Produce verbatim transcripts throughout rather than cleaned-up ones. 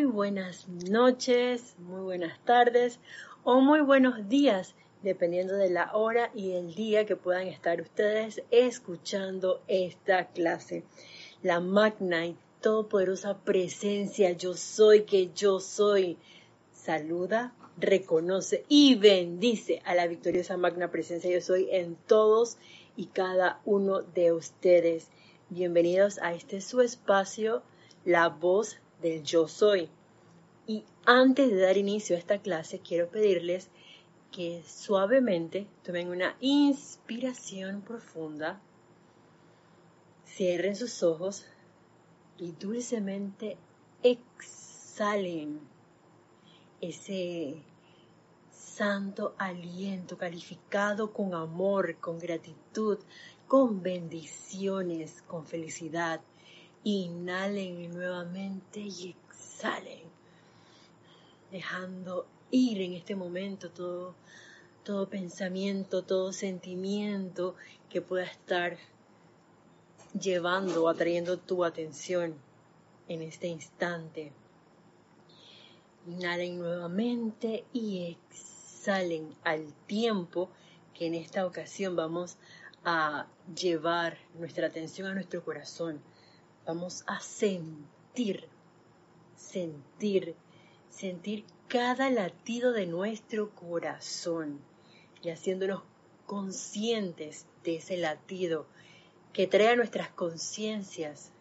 muy buenas noches, muy buenas tardes o muy buenos días, dependiendo de la hora y el día que puedan estar ustedes escuchando esta clase. La magna y todopoderosa presencia yo soy que yo soy saluda, reconoce y bendice a la victoriosa magna presencia yo soy en todos y cada uno de ustedes. Bienvenidos a este su espacio, la voz del yo soy. Y antes de dar inicio a esta clase, quiero pedirles que suavemente tomen una inspiración profunda, cierren sus ojos y dulcemente exhalen ese santo aliento calificado con amor, con gratitud, con bendiciones, con felicidad. Inhalen nuevamente y exhalen, dejando ir en este momento todo, todo pensamiento, todo sentimiento que pueda estar llevando o atrayendo tu atención en este instante. Inhalen nuevamente y exhalen al tiempo que en esta ocasión vamos a llevar nuestra atención a nuestro corazón. Vamos a sentir, sentir, sentir cada latido de nuestro corazón y haciéndonos conscientes de ese latido que trae a nuestras conciencias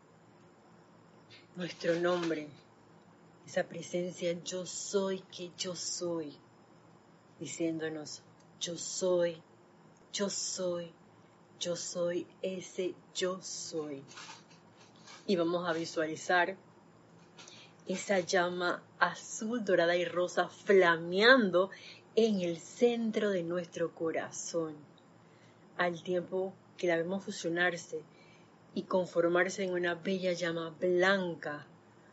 nuestro nombre, esa presencia yo soy que yo soy, diciéndonos yo soy, yo soy, yo soy ese yo soy. Y vamos a visualizar esa llama azul, dorada y rosa flameando en el centro de nuestro corazón, al tiempo que la vemos fusionarse y conformarse en una bella llama blanca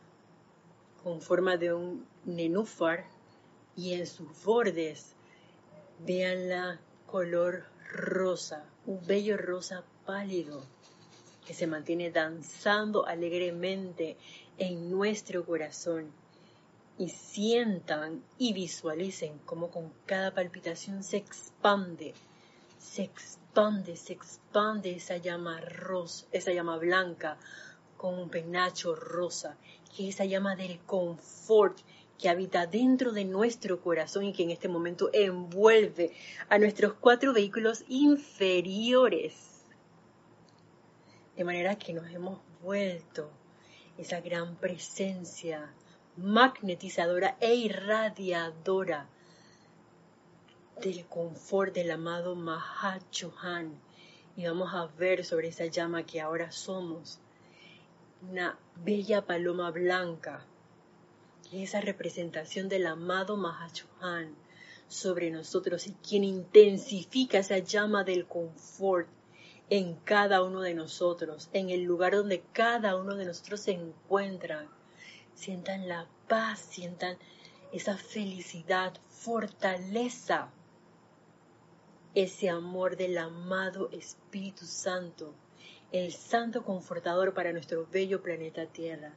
con forma de un nenúfar, y en sus bordes véanla color rosa, un bello rosa pálido que se mantiene danzando alegremente en nuestro corazón, y sientan y visualicen cómo con cada palpitación se expande, se expande, se expande esa llama rosa, esa llama blanca con un penacho rosa, que es esa llama del confort que habita dentro de nuestro corazón y que en este momento envuelve a nuestros cuatro vehículos inferiores. De manera que nos hemos vuelto esa gran presencia magnetizadora e irradiadora del confort del amado Mahachohan. Y vamos a ver sobre esa llama que ahora somos una bella paloma blanca, que es esa representación del amado Mahachohan sobre nosotros y quien intensifica esa llama del confort en cada uno de nosotros, en el lugar donde cada uno de nosotros se encuentra. Sientan la paz, sientan esa felicidad, fortaleza, ese amor del amado Espíritu Santo, el Santo Confortador para nuestro bello planeta Tierra.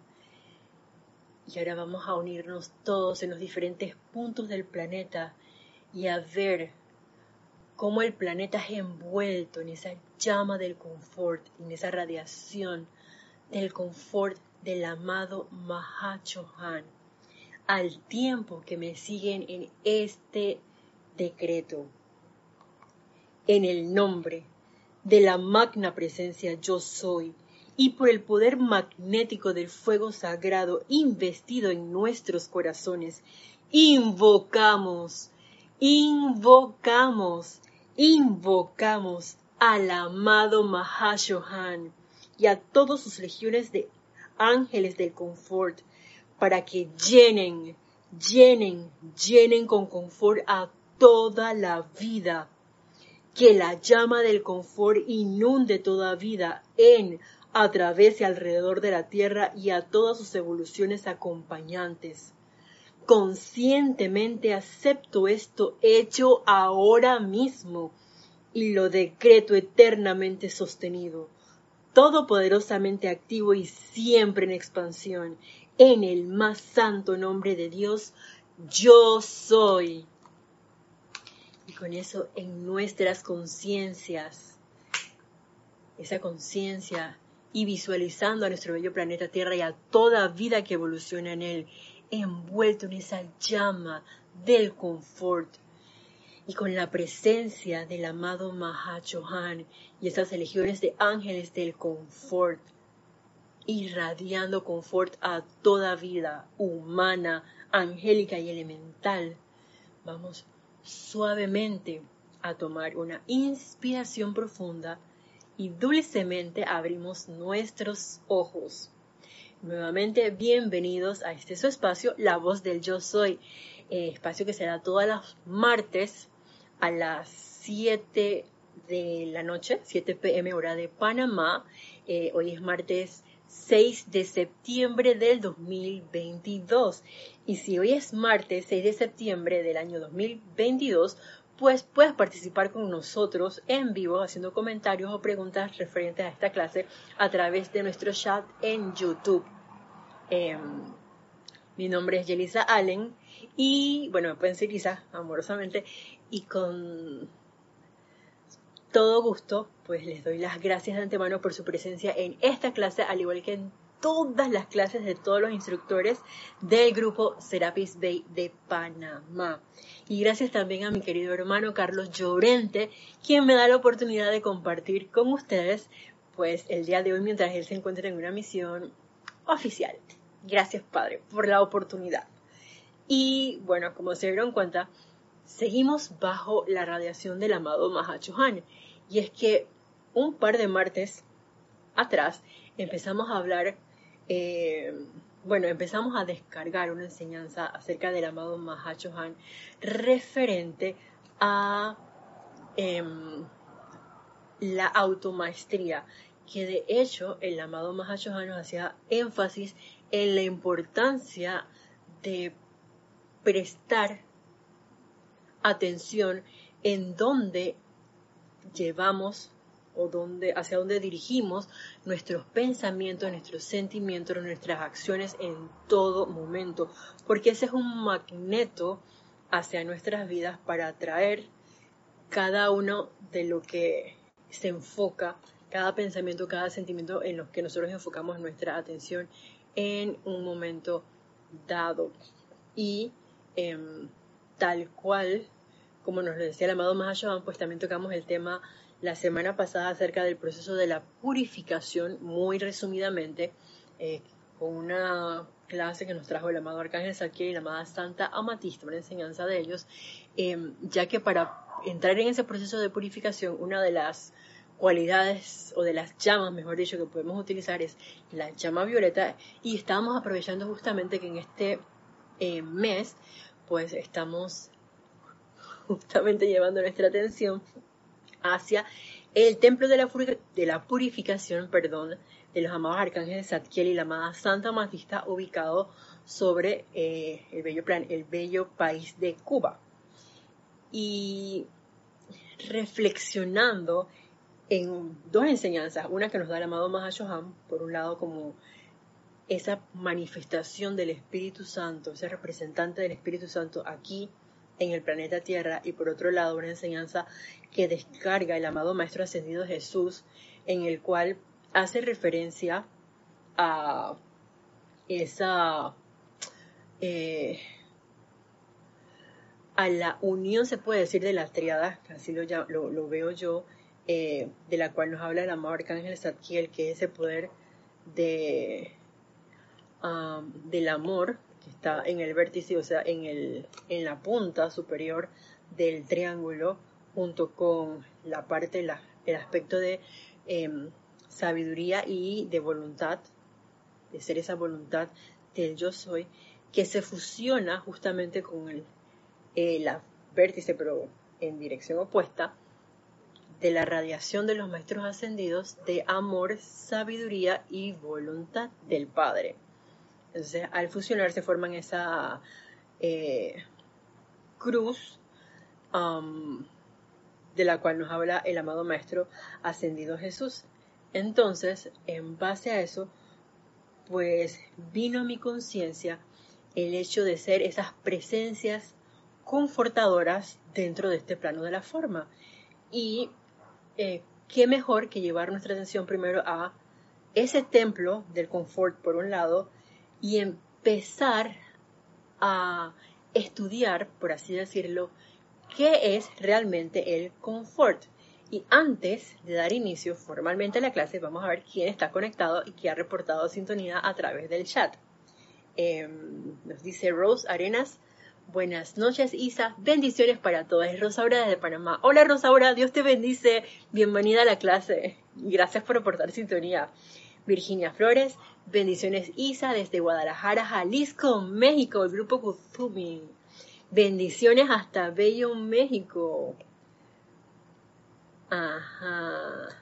Y ahora vamos a unirnos todos en los diferentes puntos del planeta y a ver cómo el planeta es envuelto en esa llama del confort, en esa radiación del confort del amado Mahachohan, al tiempo que me siguen en este decreto. En el nombre de la magna presencia yo soy, y por el poder magnético del fuego sagrado investido en nuestros corazones, invocamos, invocamos, invocamos al amado Mahachohan y a todas sus legiones de ángeles del confort para que llenen, llenen, llenen con confort a toda la vida. Que la llama del confort inunde toda vida en, a través y alrededor de la Tierra y a todas sus evoluciones acompañantes. Conscientemente acepto esto hecho ahora mismo y lo decreto eternamente sostenido, todopoderosamente activo y siempre en expansión, en el más santo nombre de Dios, yo soy. Y con eso en nuestras conciencias, esa conciencia, y visualizando a nuestro bello planeta Tierra y a toda vida que evoluciona en él, envuelto en esa llama del confort, y con la presencia del amado Mahachohan y esas legiones de ángeles del confort, irradiando confort a toda vida humana, angélica y elemental, vamos suavemente a tomar una inspiración profunda y dulcemente abrimos nuestros ojos. Nuevamente, bienvenidos a este su espacio, La Voz del Yo Soy, eh, espacio que será todos los martes a las siete de la noche, siete pe eme hora de Panamá. Eh, hoy es martes seis de septiembre del dos mil veintidós. Y si hoy es martes seis de septiembre del año dos mil veintidós, pues puedes participar con nosotros en vivo haciendo comentarios o preguntas referentes a esta clase a través de nuestro chat en YouTube. Eh, mi nombre es Yelisa Allen y, bueno, me pueden decir Lisa amorosamente, y con todo gusto, pues les doy las gracias de antemano por su presencia en esta clase, al igual que en todas las clases de todos los instructores del grupo Serapis Bay de Panamá. Y gracias también a mi querido hermano Carlos Llorente, quien me da la oportunidad de compartir con ustedes, pues el día de hoy mientras él se encuentra en una misión oficial. Gracias, Padre, por la oportunidad. Y bueno, como se dieron cuenta, seguimos bajo la radiación del amado Mahachohan. Y es que un par de martes atrás empezamos a hablar, eh, bueno, empezamos a descargar una enseñanza acerca del amado Mahachohan referente a eh, la automaestría, que de hecho el amado Mahachohan nos hacía énfasis en la importancia de prestar atención en dónde llevamos o dónde, hacia dónde dirigimos nuestros pensamientos, nuestros sentimientos, nuestras acciones en todo momento, porque ese es un magneto hacia nuestras vidas para atraer cada uno de lo que se enfoca, cada pensamiento, cada sentimiento en los que nosotros enfocamos nuestra atención en un momento dado. Y eh, tal cual, como nos lo decía el amado Mahachohan, pues también tocamos el tema la semana pasada acerca del proceso de la purificación, muy resumidamente, eh, con una clase que nos trajo el amado Arcángel Zadkiel y la amada Santa Amatista, una enseñanza de ellos, eh, ya que para entrar en ese proceso de purificación, una de las cualidades o de las llamas, mejor dicho, que podemos utilizar es la llama violeta, y estábamos aprovechando justamente que en este eh, mes pues estamos justamente llevando nuestra atención hacia el templo de la, de la purificación, perdón, de los amados arcángeles Zadkiel y la amada Santa Amatista, ubicado sobre eh, el, bello plan, el bello país de Cuba. Y reflexionando en dos enseñanzas, una que nos da el amado Mahachohan, por un lado como esa manifestación del Espíritu Santo, ese representante del Espíritu Santo aquí en el planeta Tierra, y por otro lado una enseñanza que descarga el amado Maestro Ascendido Jesús, en el cual hace referencia a esa eh, a la unión, se puede decir, de las triadas, así lo, lo, lo veo yo, eh, de la cual nos habla el amado Arcángel Zadkiel, que es ese poder de um, del amor que está en el vértice, o sea, en, el, en la punta superior del triángulo, junto con la parte, la, el aspecto de eh, sabiduría y de voluntad, de ser esa voluntad del yo soy, que se fusiona justamente con el, el vértice, pero en dirección opuesta, de la radiación de los maestros ascendidos de amor, sabiduría y voluntad del Padre. Entonces, al fusionar se forman esa eh, cruz um, de la cual nos habla el amado Maestro Ascendido Jesús. Entonces, en base a eso, pues vino a mi conciencia el hecho de ser esas presencias confortadoras dentro de este plano de la forma. Y eh, qué mejor que llevar nuestra atención primero a ese templo del confort por un lado y empezar a estudiar, por así decirlo, qué es realmente el confort. Y antes de dar inicio formalmente a la clase, vamos a ver quién está conectado y quién ha reportado sintonía a través del chat. Eh, nos dice Rose Arenas, buenas noches Isa, bendiciones para todas. Es Rosaura desde Panamá. Hola Rosaura, Dios te bendice, bienvenida a la clase y gracias por reportar sintonía. Virginia Flores, bendiciones Isa desde Guadalajara, Jalisco, México, el grupo Kuzumi. Bendiciones hasta Bello, México. Ajá.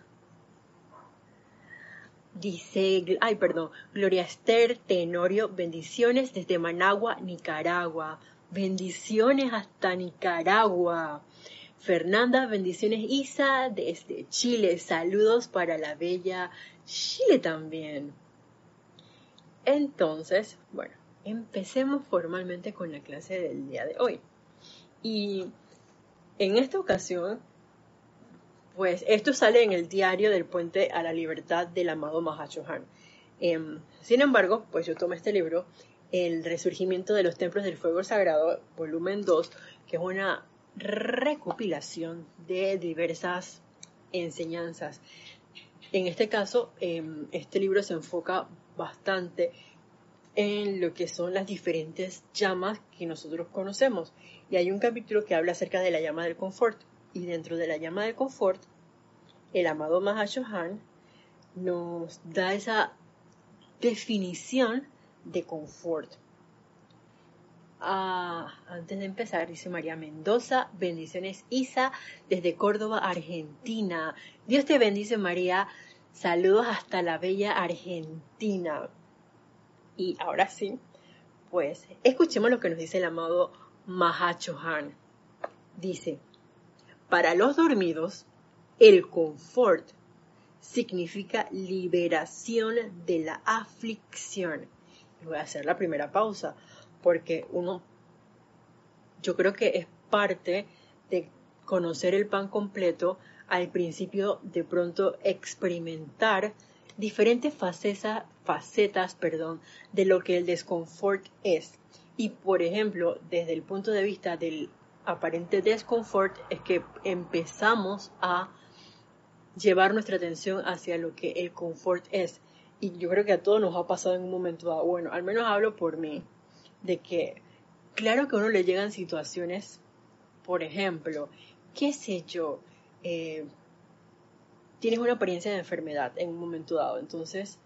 Dice, ay, perdón, Gloria Esther Tenorio, bendiciones desde Managua, Nicaragua. Bendiciones hasta Nicaragua. Fernanda, bendiciones Isa desde Chile. Saludos para la bella Chile también. Entonces, bueno, empecemos formalmente con la clase del día de hoy. Y en esta ocasión, pues esto sale en el diario del Puente a la Libertad del amado Mahachohan. Eh, sin embargo, pues yo tomé este libro, El Resurgimiento de los Templos del Fuego Sagrado, volumen dos, que es una recopilación de diversas enseñanzas. En este caso, eh, este libro se enfoca bastante en lo que son las diferentes llamas que nosotros conocemos. Y hay un capítulo que habla acerca de la llama del confort. Y dentro de la llama del confort, el amado Mahachohan nos da esa definición de confort. Ah, antes de empezar, dice María Mendoza, bendiciones Isa, desde Córdoba, Argentina. Dios te bendice María, saludos hasta la bella Argentina. Y ahora sí, pues escuchemos lo que nos dice el amado Mahachohan. Dice, para los dormidos, el confort significa liberación de la aflicción. Y voy a hacer la primera pausa, porque uno, yo creo que es parte de conocer el pan completo, al principio de pronto experimentar diferentes facetas, facetas perdón, de lo que el desconfort es. Y por ejemplo, desde el punto de vista del aparente desconfort, es que empezamos a llevar nuestra atención hacia lo que el confort es. Y yo creo que a todos nos ha pasado en un momento dado, bueno, al menos hablo por mí, de que claro que a uno le llegan situaciones, por ejemplo, qué sé yo, eh, tienes una apariencia de enfermedad en un momento dado, entonces,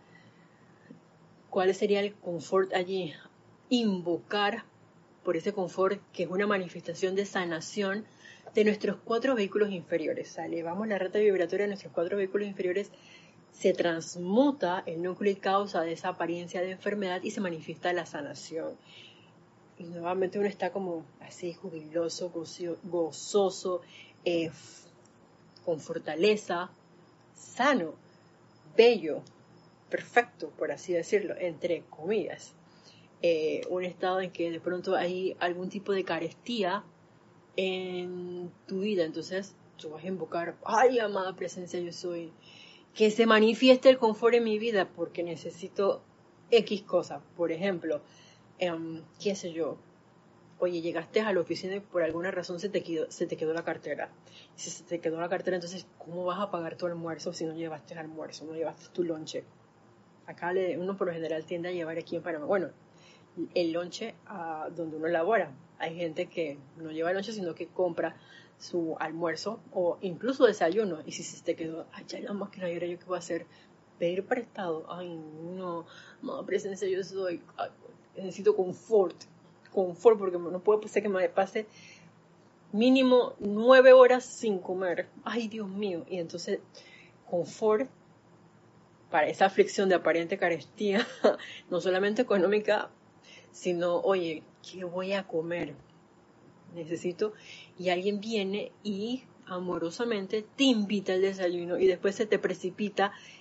¿cuál sería el confort allí? Invocar por ese confort que es una manifestación de sanación de nuestros cuatro vehículos inferiores. O sea, elevamos la rata vibratoria de nuestros cuatro vehículos inferiores, se transmuta el núcleo y causa de esa apariencia de enfermedad y se manifiesta la sanación. Y nuevamente uno está como así jubiloso, gozoso, eh, con fortaleza, sano, bello, perfecto, por así decirlo, entre comillas. Eh, un estado en que de pronto hay algún tipo de carestía en tu vida, entonces tú vas a invocar, ay, amada presencia yo soy, que se manifieste el confort en mi vida porque necesito X cosa. Por ejemplo, eh, qué sé yo, oye, llegaste a la oficina y por alguna razón se te quedó, se te quedó la cartera. Y si se te quedó la cartera, entonces ¿cómo vas a pagar tu almuerzo si no llevaste el almuerzo, no llevaste tu lonche? Acá le, uno por lo general tiende a llevar aquí en Panamá, bueno, el lonche a donde uno labora. Hay gente que no lleva lonche, sino que compra su almuerzo o incluso desayuno. Y si se te quedó, ay, ya la máquina, ¿y ahora yo qué voy a hacer? Pedir prestado. Ay, no, no, presencia, yo soy, ay, necesito confort. Confort, porque no puedo ser que me pase mínimo nueve horas sin comer. Ay, Dios mío. Y entonces, confort para esa aflicción de aparente carestía, no solamente económica, sino, oye, ¿qué voy a comer? Necesito, y alguien viene y amorosamente te invita al desayuno y después se te precipita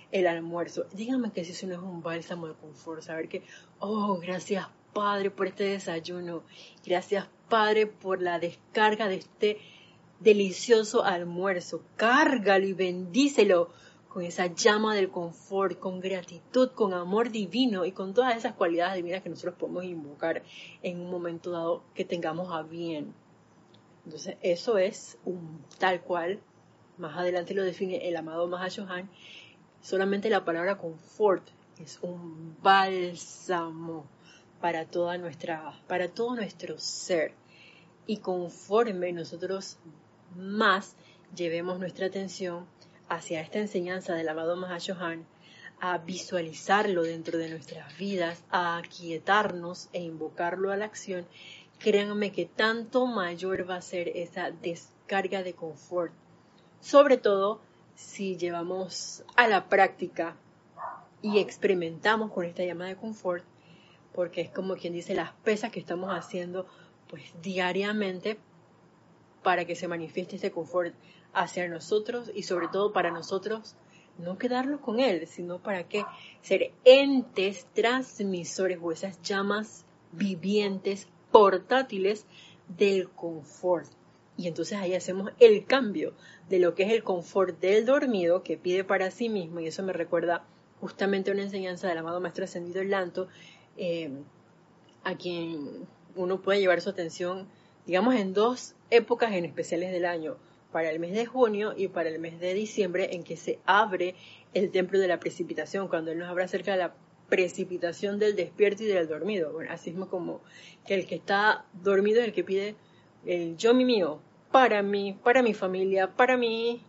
el almuerzo. Díganme que si eso no es un bálsamo de confort, saber que, oh, gracias Padre por este desayuno, gracias Padre por la descarga de este delicioso almuerzo. Cárgalo y bendícelo con esa llama del confort, con gratitud, con amor divino y con todas esas cualidades divinas que nosotros podemos invocar en un momento dado que tengamos a bien. Entonces eso es un tal cual, más adelante lo define el amado Mahashohan, solamente la palabra confort es un bálsamo para toda nuestra, para todo nuestro ser. Y conforme nosotros más llevemos nuestra atención hacia esta enseñanza del amado Mahashohan, a visualizarlo dentro de nuestras vidas, a aquietarnos e invocarlo a la acción, créanme que tanto mayor va a ser esa descarga de confort. Sobre todo si llevamos a la práctica y experimentamos con esta llama de confort, porque es como quien dice las pesas que estamos haciendo pues diariamente para que se manifieste este confort hacia nosotros y sobre todo para nosotros no quedarnos con él, sino para que ser entes transmisores o esas llamas vivientes, portátiles del confort. Y entonces ahí hacemos el cambio de lo que es el confort del dormido que pide para sí mismo, y eso me recuerda justamente una enseñanza del amado Maestro Ascendido Lanto, eh, a quien uno puede llevar su atención, digamos, en dos épocas en especiales del año, para el mes de junio y para el mes de diciembre, en que se abre el templo de la precipitación, cuando él nos habla acerca de la precipitación del despierto y del dormido. Bueno, así mismo como que el que está dormido es el que pide el yo mi mío, para mí, para mi familia, para mí,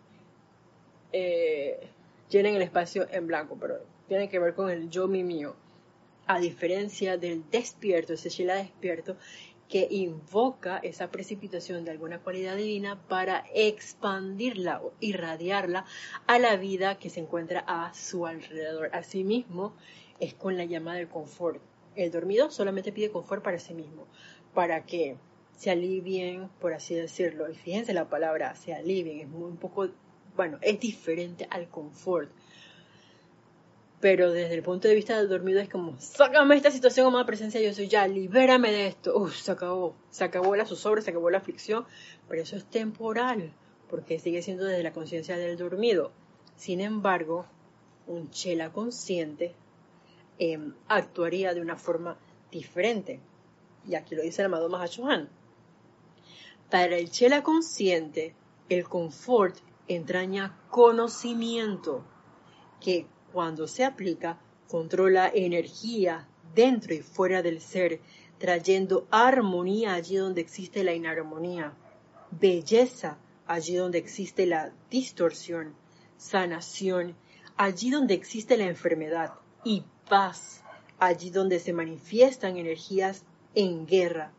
eh, llenen el espacio en blanco, pero tiene que ver con el yo mi mío, a diferencia del despierto, ese Shela despierto, que invoca esa precipitación de alguna cualidad divina para expandirla o irradiarla a la vida que se encuentra a su alrededor. Asimismo, es con la llama del confort. El dormido solamente pide confort para sí mismo, para que se alivien, por así decirlo. Y fíjense la palabra, se alivien, es muy un poco, bueno, es diferente al confort. Pero desde el punto de vista del dormido es como, sácame esta situación, amada presencia, yo soy ya, libérame de esto. Uf, se acabó, se acabó la zozobra, se acabó la aflicción, pero eso es temporal, porque sigue siendo desde la conciencia del dormido. Sin embargo, un Chela consciente eh, actuaría de una forma diferente. Y aquí lo dice el amado Mahashohan. Para el Chela consciente, el confort entraña conocimiento, que cuando se aplica, controla energía dentro y fuera del ser, trayendo armonía allí donde existe la inarmonía, belleza allí donde existe la distorsión, sanación allí donde existe la enfermedad y paz allí donde se manifiestan energías en guerra.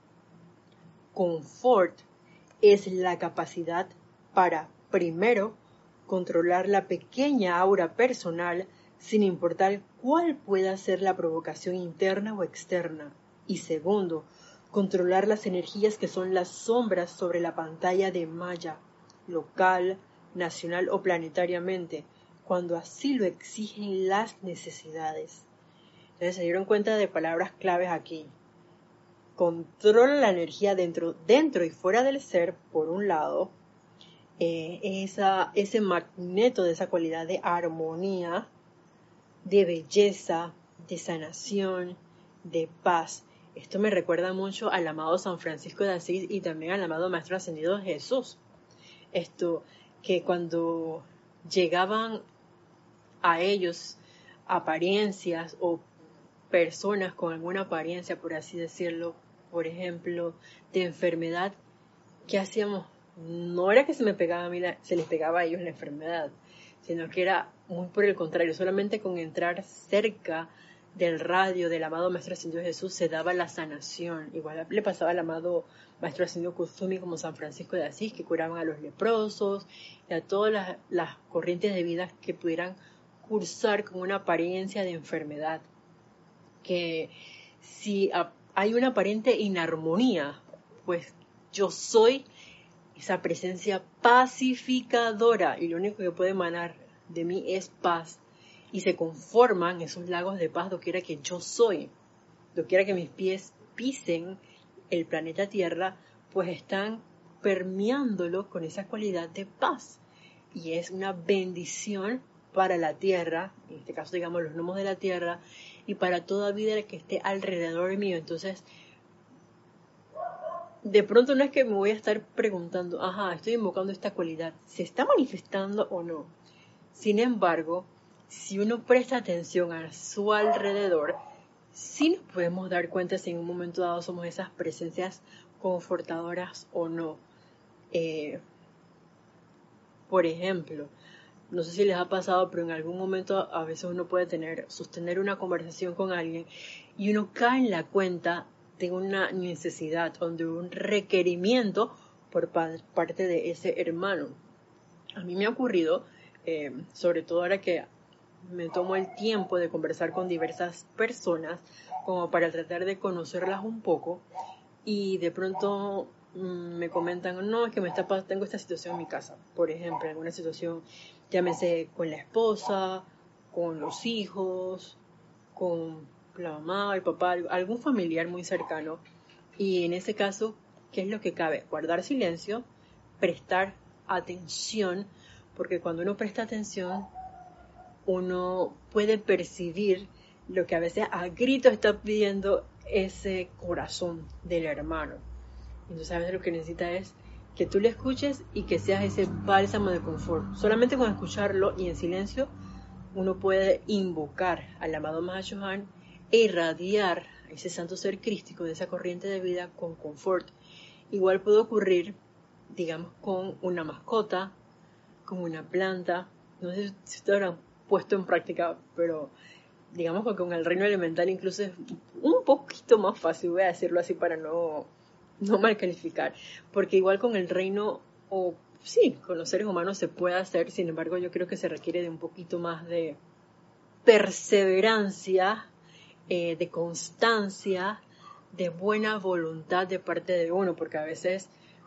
Confort es la capacidad para, primero, controlar la pequeña aura personal sin importar cuál pueda ser la provocación interna o externa. Y segundo, controlar las energías que son las sombras sobre la pantalla de Maya, local, nacional o planetariamente, cuando así lo exigen las necesidades. Entonces se dieron cuenta de palabras claves aquí. Controla la energía dentro, dentro y fuera del ser, por un lado, eh, esa, ese magneto de esa cualidad de armonía, de belleza, de sanación, de paz. Esto me recuerda mucho al amado San Francisco de Asís y también al amado Maestro Ascendido Jesús. Esto, que cuando llegaban a ellos apariencias o personas con alguna apariencia, por así decirlo, por ejemplo, de enfermedad, ¿qué hacíamos? No era que se me pegaba a mí, la, se les pegaba a ellos la enfermedad, sino que era muy por el contrario, solamente con entrar cerca del radio del amado Maestro Ascendido Jesús se daba la sanación. Igual le pasaba al amado Maestro Ascendido Kusumi como San Francisco de Asís, que curaban a los leprosos y a todas las, las corrientes de vida que pudieran cursar con una apariencia de enfermedad. Que si hay una aparente inarmonía, pues yo soy esa presencia pacificadora y lo único que puede emanar de mí es paz. y se conforman esos lagos de paz doquiera que yo soy, doquiera que mis pies pisen el planeta Tierra, pues están permeándolo con esa cualidad de paz. Y es una bendición para la Tierra, en este caso digamos los gnomos de la Tierra, y para toda vida que esté alrededor mío. Entonces, de pronto no es que me voy a estar preguntando, ajá, estoy invocando esta cualidad, ¿se está manifestando o no? Sin embargo, si uno presta atención a su alrededor, sí nos podemos dar cuenta si en un momento dado somos esas presencias confortadoras o no. Eh, por ejemplo, no sé si les ha pasado, pero en algún momento a veces uno puede tener, sostener una conversación con alguien y uno cae en la cuenta de una necesidad o de un requerimiento por parte de ese hermano. A mí me ha ocurrido, eh, sobre todo ahora que me tomo el tiempo de conversar con diversas personas, como para tratar de conocerlas un poco, y de pronto mmm, me comentan, no, es que me está, tengo esta situación en mi casa, por ejemplo, alguna situación, llámese con la esposa, con los hijos, con la mamá, el papá, algún familiar muy cercano, y en ese caso, ¿qué es lo que cabe? Guardar silencio, prestar atención, porque cuando uno presta atención, uno puede percibir lo que a veces a gritos está pidiendo ese corazón del hermano. Entonces a veces lo que necesita es que tú le escuches y que seas ese bálsamo de confort. Solamente con escucharlo y en silencio uno puede invocar al amado Mahashohan e irradiar a ese santo ser crístico de esa corriente de vida con confort. Igual puede ocurrir, digamos, con una mascota, con una planta. No sé si ustedes habrán puesto en práctica, pero digamos que con el reino elemental incluso es un poquito más fácil, voy a decirlo así para no, no mal calificar, porque igual con el reino, o sí, con los seres humanos se puede hacer, sin embargo yo creo que se requiere de un poquito más de perseverancia, eh, de constancia, de buena voluntad de parte de uno, porque a veces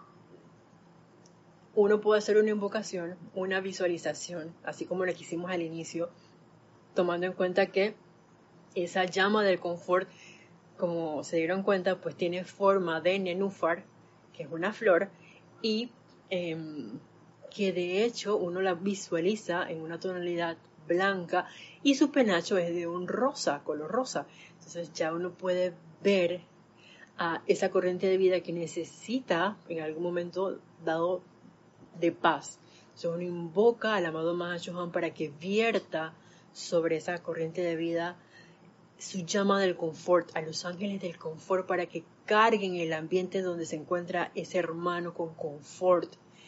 uno puede hacer una invocación, una visualización, así como la que hicimos al inicio, tomando en cuenta que esa llama del confort, como se dieron cuenta, pues tiene forma de nenúfar, que es una flor, y eh, que de hecho uno la visualiza en una tonalidad blanca y su penacho es de un rosa, color rosa. Entonces ya uno puede ver a esa corriente de vida que necesita en algún momento dado de paz. Entonces uno invoca al amado Mahashohan para que vierta sobre esa corriente de vida su llama del confort, a los ángeles del confort, para que carguen el ambiente donde se encuentra ese hermano con confort.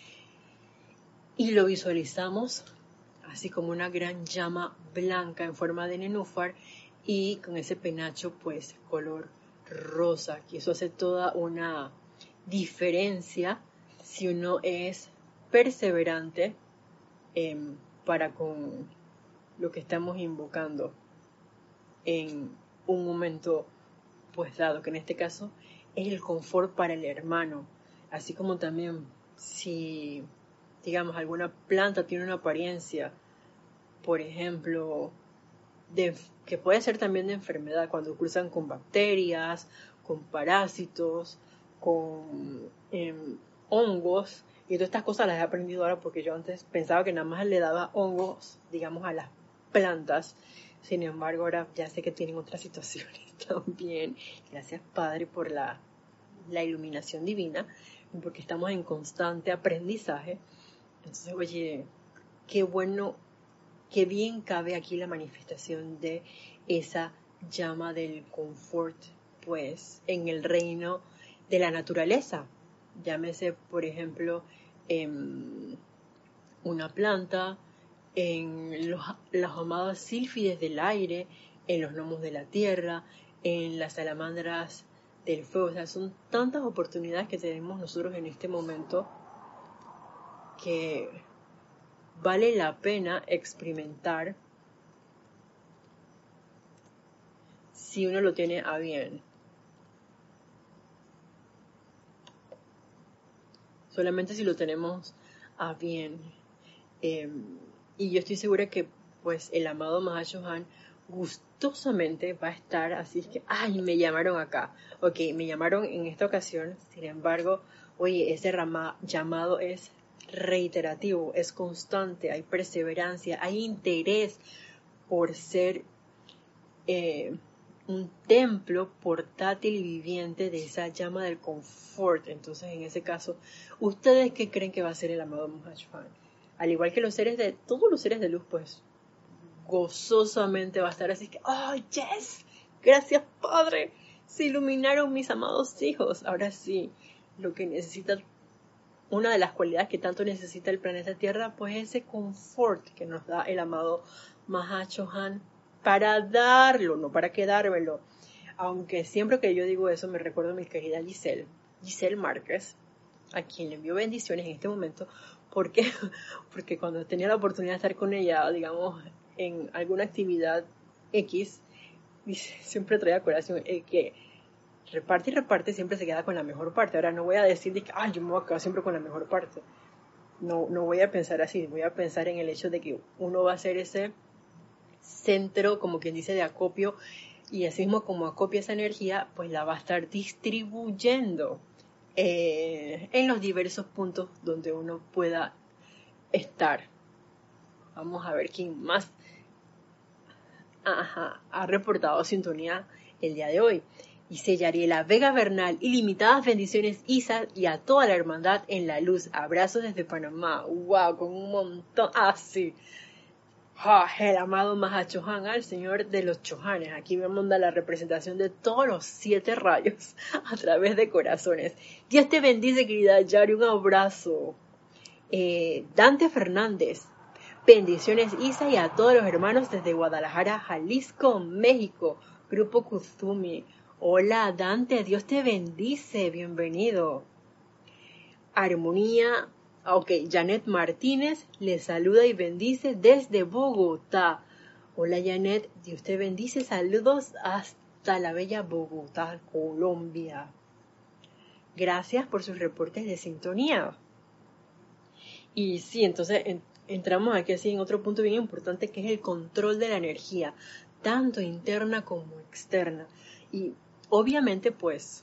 Y lo visualizamos así como una gran llama blanca en forma de nenúfar y con ese penacho pues color rosa, que eso hace toda una diferencia si uno es perseverante eh, para con lo que estamos invocando en un momento pues dado, que en este caso es el confort para el hermano, así como también si digamos alguna planta tiene una apariencia, por ejemplo, de, que puede ser también de enfermedad, cuando cruzan con bacterias, con parásitos, con eh, hongos, y todas estas cosas las he aprendido ahora porque yo antes pensaba que nada más le daba hongos, digamos, a las plantas. Sin embargo, ahora ya sé que tienen otras situaciones también. Gracias, Padre, por la, la iluminación divina, porque estamos en constante aprendizaje. Entonces, oye, qué bueno, qué bien cabe aquí la manifestación de esa llama del confort, pues, en el reino de la naturaleza. Llámese, por ejemplo, en una planta, en los, las amadas sílfides del aire, en los gnomos de la tierra, en las salamandras del fuego. O sea, son tantas oportunidades que tenemos nosotros en este momento que vale la pena experimentar si uno lo tiene a bien. Solamente si lo tenemos a bien. Eh, y yo estoy segura que pues el amado Mahashohan gustosamente va a estar, así que, ay, me llamaron acá. Ok, me llamaron en esta ocasión, sin embargo, oye, ese rama, llamado es reiterativo, es constante, hay perseverancia, hay interés por ser eh, un templo portátil y viviente de esa llama del confort. Entonces, en ese caso, ¿ustedes qué creen que va a ser el amado Mahashohan? Al igual que los seres de, todos los seres de luz, pues, gozosamente va a estar así que, ¡oh, yes! Gracias, Padre. Se iluminaron mis amados hijos. Ahora sí, lo que necesita, una de las cualidades que tanto necesita el planeta Tierra, pues ese confort que nos da el amado Mahashohan para darlo, no para quedármelo. Aunque siempre que yo digo eso me recuerdo a mi querida Giselle, Giselle Márquez, a quien le envío bendiciones en este momento, porque, porque cuando tenía la oportunidad de estar con ella, digamos, en alguna actividad X, siempre traía a colación eh, que reparte y reparte, siempre se queda con la mejor parte. Ahora no voy a decir que ay, yo me voy a quedar siempre con la mejor parte. No, no voy a pensar así, voy a pensar en el hecho de que uno va a ser ese centro, como quien dice, de acopio, y así mismo como acopia esa energía, pues la va a estar distribuyendo eh, en los diversos puntos donde uno pueda estar. Vamos a ver quién más Ajá, ha reportado sintonía el día de hoy. Dice Yariela Vega Bernal, ilimitadas bendiciones Isa y a toda la hermandad en la luz. Abrazos desde Panamá. Wow, con un montón. Ah, sí. Ah, el amado Mahashohan, el señor de los chohanes. Aquí me manda la representación de todos los siete rayos a través de corazones. Dios te bendice, querida Yari. Un abrazo. Eh, Dante Fernández. Bendiciones Isa y a todos los hermanos desde Guadalajara, Jalisco, México. Grupo Kuzumi. Hola Dante, Dios te bendice, bienvenido. Armonía, ok, Janet Martínez les saluda y bendice desde Bogotá. Hola Janet, Dios te bendice, saludos hasta la bella Bogotá, Colombia. Gracias por sus reportes de sintonía. Y sí, entonces en, entramos aquí así en otro punto bien importante que es el control de la energía, tanto interna como externa. Y obviamente pues,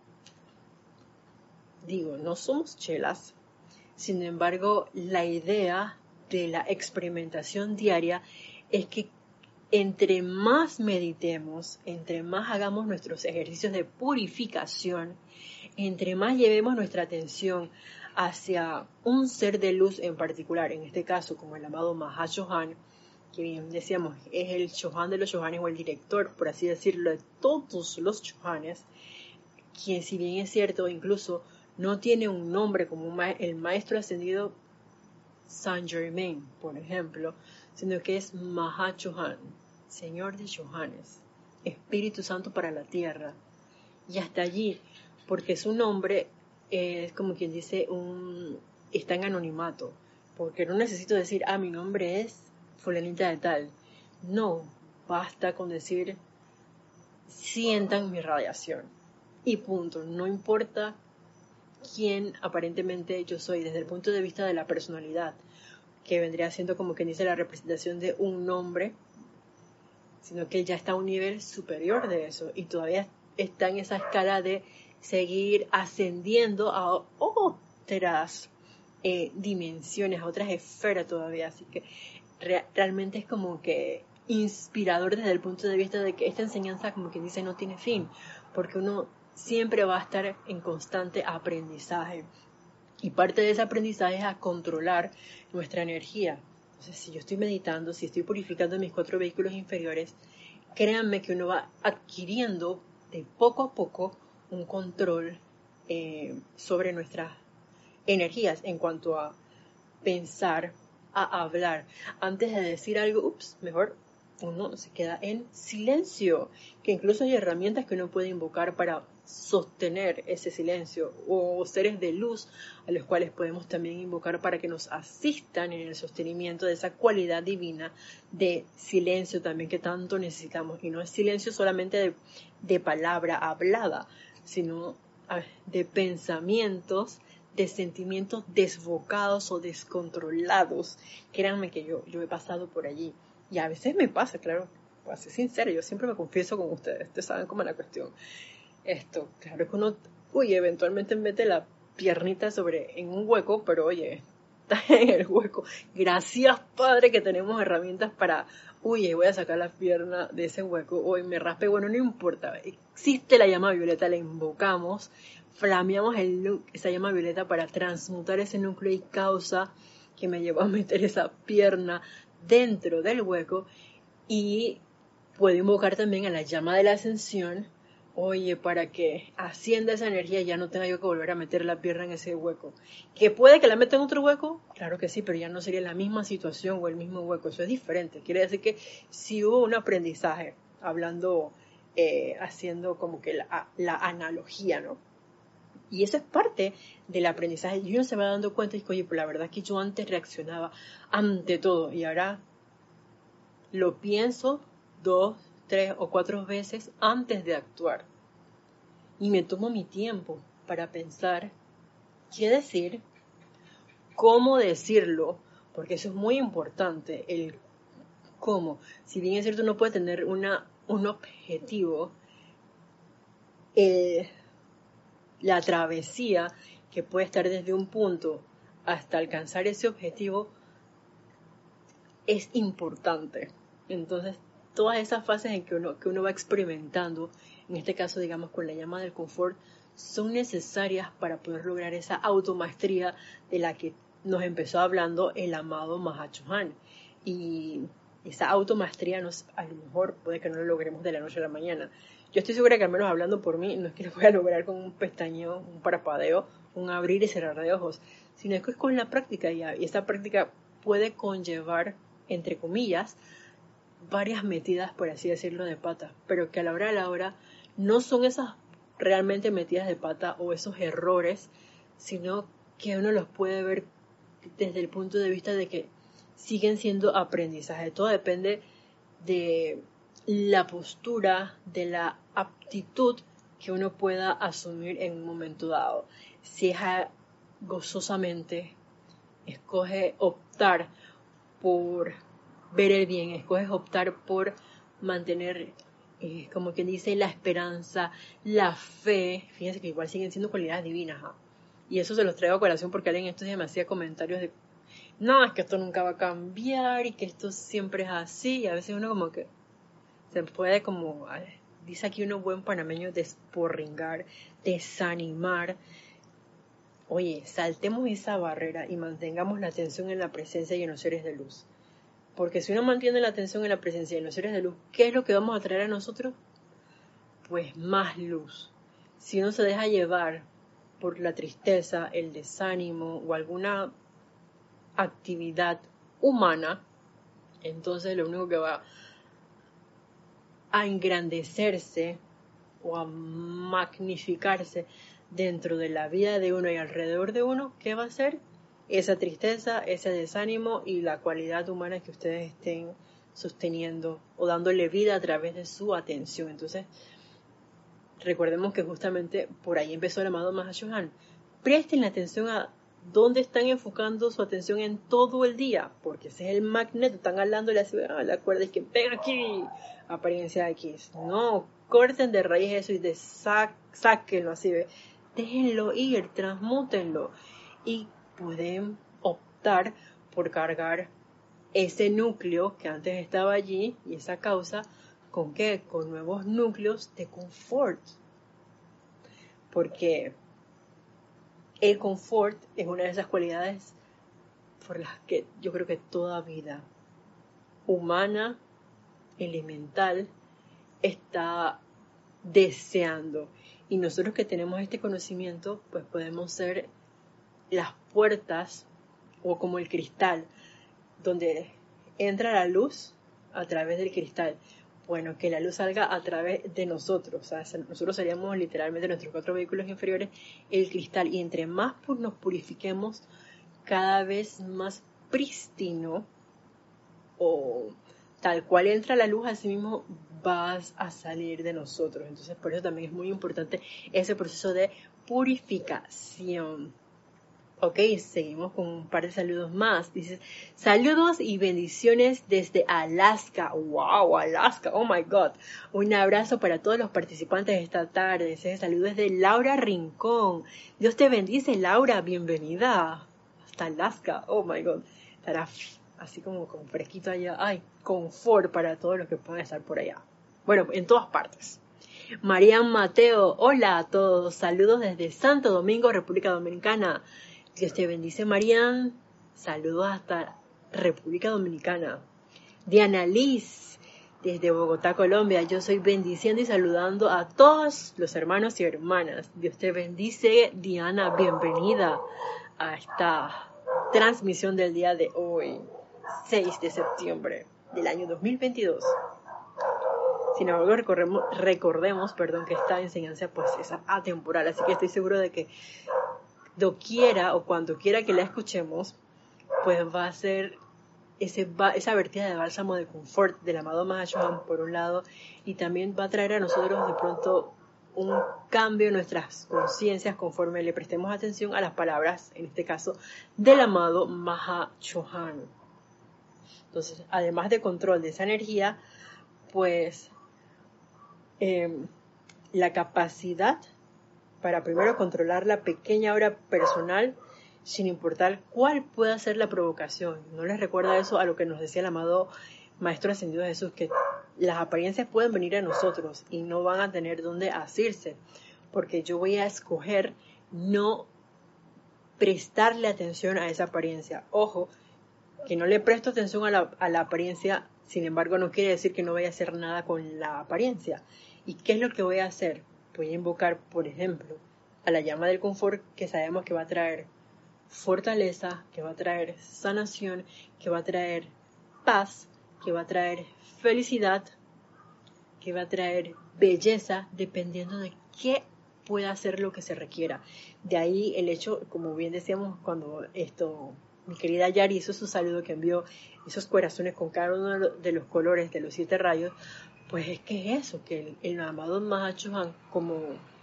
digo, no somos chelas, sin embargo la idea de la experimentación diaria es que entre más meditemos, entre más hagamos nuestros ejercicios de purificación, entre más llevemos nuestra atención hacia un ser de luz en particular, en este caso como el amado Mahashohan, que bien decíamos es el Shohan de los Shohanes o el director, por así decirlo, de todos los Shohanes, quien si bien es cierto incluso no tiene un nombre como un ma- el maestro ascendido Saint Germain, por ejemplo, sino que es Mahashohan, Señor de Shohanes, Espíritu Santo para la tierra, y hasta allí, porque su nombre es como quien dice, un está en anonimato, porque no necesito decir, ah, mi nombre es fulanita de tal. No, basta con decir, sientan mi radiación. Y punto, no importa quién aparentemente yo soy desde el punto de vista de la personalidad, que vendría siendo como quien dice la representación de un nombre, sino que él ya está a un nivel superior de eso y todavía está en esa escala de seguir ascendiendo a otras eh, dimensiones, a otras esferas todavía. Así que re- realmente es como que inspirador desde el punto de vista de que esta enseñanza, como quien dice, no tiene fin, porque uno siempre va a estar en constante aprendizaje. Y parte de ese aprendizaje es a controlar nuestra energía. Entonces, si yo estoy meditando, si estoy purificando mis cuatro vehículos inferiores, créanme que uno va adquiriendo de poco a poco un control eh, sobre nuestras energías en cuanto a pensar, a hablar. Antes de decir algo, ups, mejor uno se queda en silencio, que incluso hay herramientas que uno puede invocar para sostener ese silencio, o seres de luz a los cuales podemos también invocar para que nos asistan en el sostenimiento de esa cualidad divina de silencio también que tanto necesitamos. Y no es silencio solamente de, de palabra hablada, sino de pensamientos, de sentimientos desbocados o descontrolados. Créanme que yo, yo he pasado por allí. Y a veces me pasa, claro, para ser sincera, yo siempre me confieso con ustedes, ustedes saben cómo es la cuestión. Esto, claro que uno, uy, eventualmente mete la piernita sobre, en un hueco, pero oye, está en el hueco. Gracias, Padre, que tenemos herramientas para, uy, voy a sacar la pierna de ese hueco, hoy me raspe, bueno, no importa, existe la llama violeta, la invocamos, flameamos el, esa llama violeta para transmutar ese núcleo y causa que me llevó a meter esa pierna dentro del hueco, y puedo invocar también a la llama de la ascensión, oye, para que ascienda esa energía y ya no tenga yo que volver a meter la pierna en ese hueco. ¿Que puede que la meta en otro hueco? Claro que sí, pero ya no sería la misma situación o el mismo hueco, eso es diferente. Quiere decir que si hubo un aprendizaje, hablando, eh, haciendo como que la, la analogía, ¿no? Y eso es parte del aprendizaje. Y uno se va dando cuenta y dice, oye, pues la verdad es que yo antes reaccionaba ante todo y ahora lo pienso dos, tres o cuatro veces antes de actuar. Y me tomo mi tiempo para pensar qué decir, cómo decirlo, porque eso es muy importante, el cómo. Si bien es cierto, uno puede tener una, un objetivo, eh, la travesía que puede estar desde un punto hasta alcanzar ese objetivo es importante. Entonces, todas esas fases en que uno, que uno va experimentando, en este caso, digamos, con la llama del confort, son necesarias para poder lograr esa automaestría de la que nos empezó hablando el amado Mahachohan. Y esa automaestría nos, a lo mejor puede que no lo logremos de la noche a la mañana. Yo estoy segura que al menos hablando por mí, no es que lo voy a lograr con un pestañeo, un parpadeo, un abrir y cerrar de ojos, sino que es con la práctica ya. Y esa práctica puede conllevar, entre comillas, varias metidas, por así decirlo, de pata, pero que a la hora de la hora no son esas realmente metidas de pata o esos errores, sino que uno los puede ver desde el punto de vista de que siguen siendo aprendizaje. Todo depende de la postura, de la aptitud que uno pueda asumir en un momento dado. Si es gozosamente, escoge optar por ver el bien, escoges optar por mantener, eh, como quien dice, la esperanza, la fe. Fíjense que igual siguen siendo cualidades divinas, ¿eh? Y eso se los traigo a colación porque alguien estos días me hacía comentarios de, no, es que esto nunca va a cambiar y que esto siempre es así, y a veces uno como que se puede, como dice aquí uno buen panameño, desporringar, desanimar. Oye, saltemos esa barrera y mantengamos la atención en la presencia y en los seres de luz. Porque si uno mantiene la atención en la presencia y en los seres de luz, ¿qué es lo que vamos a traer a nosotros? Pues más luz. Si uno se deja llevar por la tristeza, el desánimo o alguna actividad humana, entonces lo único que va a engrandecerse o a magnificarse dentro de la vida de uno y alrededor de uno, ¿qué va a ser? Esa tristeza, ese desánimo y la cualidad humana que ustedes estén sosteniendo o dándole vida a través de su atención. Entonces, recordemos que justamente por ahí empezó el amado Mahashohan. Presten la atención a dónde están enfocando su atención en todo el día, porque ese es el magneto. Están hablando de la, ah, la cuerda, es que ven aquí, apariencia aquí. No, corten de raíz eso y de sa- sáquenlo así, ¿ve? Déjenlo ir, transmútenlo y pueden optar por cargar ese núcleo que antes estaba allí y esa causa, ¿con qué? Con nuevos núcleos de confort. Porque el confort es una de esas cualidades por las que yo creo que toda vida humana, elemental, está deseando. Y nosotros que tenemos este conocimiento, pues podemos ser las puertas o como el cristal, donde entra la luz a través del cristal. Bueno, que la luz salga a través de nosotros. O sea, nosotros seríamos literalmente nuestros cuatro vehículos inferiores, el cristal. Y entre más nos purifiquemos, cada vez más prístino o tal cual entra la luz, así mismo vas a salir de nosotros. Entonces, por eso también es muy importante ese proceso de purificación. Ok, seguimos con un par de saludos más. Dices, saludos y bendiciones desde Alaska. Wow, Alaska, oh my God. Un abrazo para todos los participantes de esta tarde. Ese saludo es de Laura Rincón. Dios te bendice, Laura, bienvenida hasta Alaska. Oh my God. Estará así como con fresquito allá. Ay, confort para todos los que puedan estar por allá. Bueno, en todas partes. Marian Mateo, hola a todos. Saludos desde Santo Domingo, República Dominicana. Dios te bendice, Marian. Saludos hasta República Dominicana. Diana Liz, desde Bogotá, Colombia. Yo soy bendiciendo y saludando a todos los hermanos y hermanas. Dios te bendice, Diana. Bienvenida a esta transmisión del día de hoy, seis de septiembre del año dos mil veintidós. Sin embargo, recordemos, recordemos perdón, que esta enseñanza pues es atemporal, así que estoy seguro de que doquiera o cuando quiera que la escuchemos, pues va a ser ese, esa vertida de bálsamo de confort del amado Mahashohan por un lado, y también va a traer a nosotros de pronto un cambio en nuestras conciencias conforme le prestemos atención a las palabras, en este caso, del amado Mahashohan. Entonces, además de control de esa energía, pues eh, la capacidad para primero controlar la pequeña obra personal sin importar cuál pueda ser la provocación. ¿No les recuerda eso a lo que nos decía el amado Maestro Ascendido Jesús? Que las apariencias pueden venir a nosotros y no van a tener dónde asirse, porque yo voy a escoger no prestarle atención a esa apariencia. Ojo, que no le presto atención a la, a la apariencia, sin embargo no quiere decir que no vaya a hacer nada con la apariencia. ¿Y qué es lo que voy a hacer? Voy a invocar, por ejemplo, a la llama del confort, que sabemos que va a traer fortaleza, que va a traer sanación, que va a traer paz, que va a traer felicidad, que va a traer belleza, dependiendo de qué pueda hacer lo que se requiera. De ahí el hecho, como bien decíamos, cuando esto, mi querida Yari hizo su saludo, que envió esos corazones con cada uno de los colores de los siete rayos, pues es que es eso, que el, el amado Mahashohan, como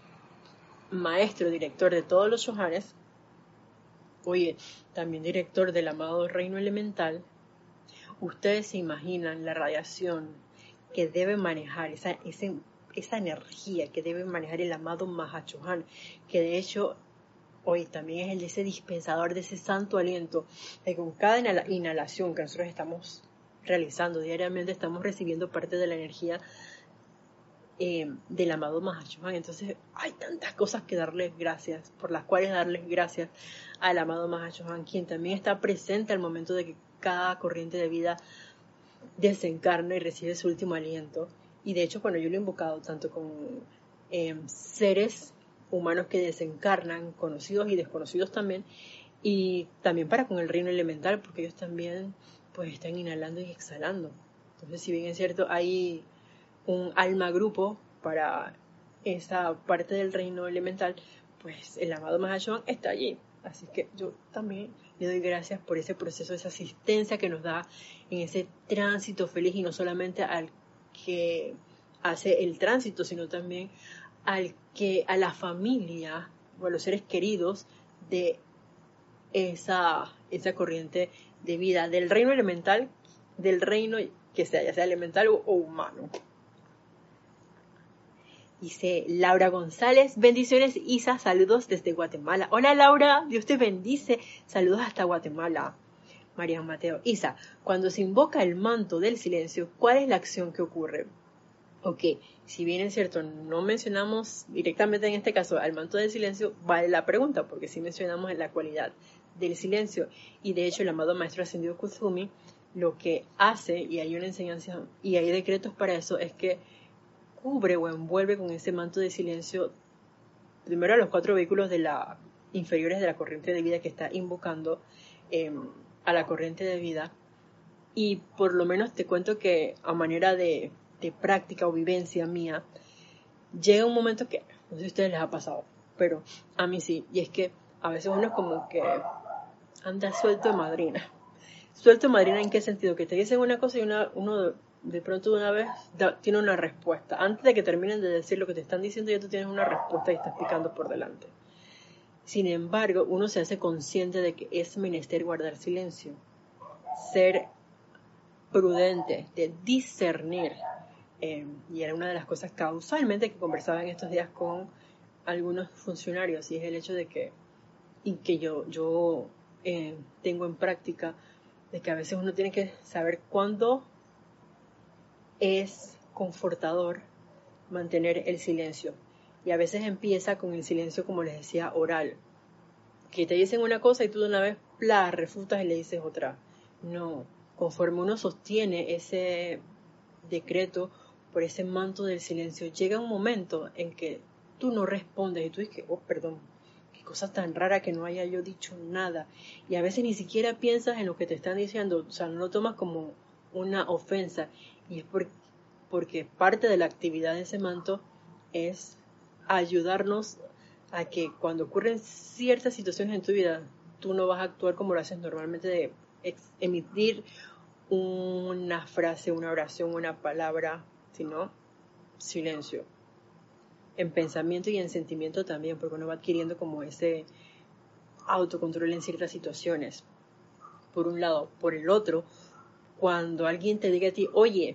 maestro, director de todos los shohanes, oye, también director del amado reino elemental, ustedes se imaginan la radiación que debe manejar, esa, ese, esa energía que debe manejar el amado Mahashohan, que de hecho hoy también es el de ese dispensador de ese santo aliento, que con cada inhalación que nosotros estamos realizando diariamente, estamos recibiendo parte de la energía eh, del amado Mahashohan. Entonces hay tantas cosas que darles gracias, por las cuales darles gracias al amado Mahashohan, quien también está presente al momento de que cada corriente de vida desencarna y recibe su último aliento. Y de hecho, cuando yo lo he invocado tanto con eh, seres humanos que desencarnan, conocidos y desconocidos también, y también para con el reino elemental, porque ellos también pues están inhalando y exhalando. Entonces, si bien es cierto, hay un alma grupo para esa parte del reino elemental, pues el amado Mahashohan está allí. Así que yo también le doy gracias por ese proceso, esa asistencia que nos da en ese tránsito feliz, y no solamente al que hace el tránsito, sino también al que, a la familia o a los seres queridos de esa, esa corriente de vida del reino elemental, del reino que sea, ya sea elemental o, o humano. Dice Laura González, bendiciones Isa, saludos desde Guatemala. Hola Laura, Dios te bendice, saludos hasta Guatemala. María Mateo, Isa, cuando se invoca el manto del silencio, ¿cuál es la acción que ocurre? Ok, si bien es cierto, no mencionamos directamente en este caso al manto del silencio, vale la pregunta, porque sí mencionamos en la cualidad del silencio, y de hecho el amado Maestro Ascendido Kuthumi lo que hace, y hay una enseñanza y hay decretos para eso, es que cubre o envuelve con ese manto de silencio primero a los cuatro vehículos de la inferiores de la corriente de vida que está invocando eh, a la corriente de vida. Y por lo menos te cuento que a manera de, de práctica o vivencia mía, llega un momento que, no sé si a ustedes les ha pasado, pero a mí sí, y es que a veces uno es como que anda suelto de madrina. Suelto de madrina, ¿en qué sentido? Que te dicen una cosa y una, uno de pronto de una vez da, tiene una respuesta. Antes de que terminen de decir lo que te están diciendo, ya tú tienes una respuesta y estás picando por delante. Sin embargo, uno se hace consciente de que es menester guardar silencio, ser prudente, de discernir. Eh, y era una de las cosas causalmente que conversaba en estos días con algunos funcionarios, y es el hecho de que, y que yo, yo eh, tengo en práctica, de que a veces uno tiene que saber cuándo es confortador mantener el silencio. Y a veces empieza con el silencio, como les decía, oral, que te dicen una cosa y tú de una vez, bla, refutas y le dices otra. No, conforme uno sostiene ese decreto por ese manto del silencio, llega un momento en que tú no respondes y tú dices, oh, perdón, qué cosa tan rara que no haya yo dicho nada. Y a veces ni siquiera piensas en lo que te están diciendo, o sea, no lo tomas como una ofensa. Y es por, porque parte de la actividad de ese manto es ayudarnos a que cuando ocurren ciertas situaciones en tu vida, tú no vas a actuar como lo haces normalmente, de emitir una frase, una oración, una palabra, sino silencio. En pensamiento y en sentimiento también, porque uno va adquiriendo como ese autocontrol en ciertas situaciones. Por un lado. Por el otro, cuando alguien te diga a ti, oye,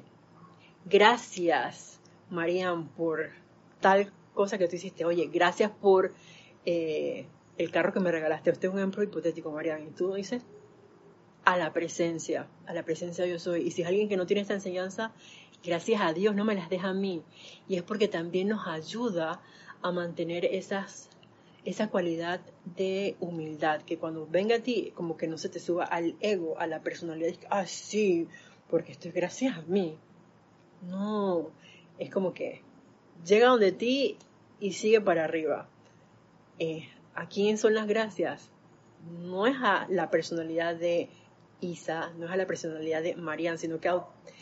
gracias, Marian, por tal cosa que tú hiciste. Oye, gracias por eh, el carro que me regalaste. Este es un ejemplo hipotético, Marian. Y tú dices, a la presencia, a la presencia yo soy. Y si es alguien que no tiene esta enseñanza, gracias a Dios no me las deja a mí. Y es porque también nos ayuda a mantener esas, esa cualidad de humildad, que cuando venga a ti, como que no se te suba al ego, a la personalidad, y, ah, sí, porque esto es gracias a mí. No, es como que llega donde ti y sigue para arriba. Eh, ¿A quién son las gracias? No es a la personalidad de Isa, no es a la personalidad de Marian, sino que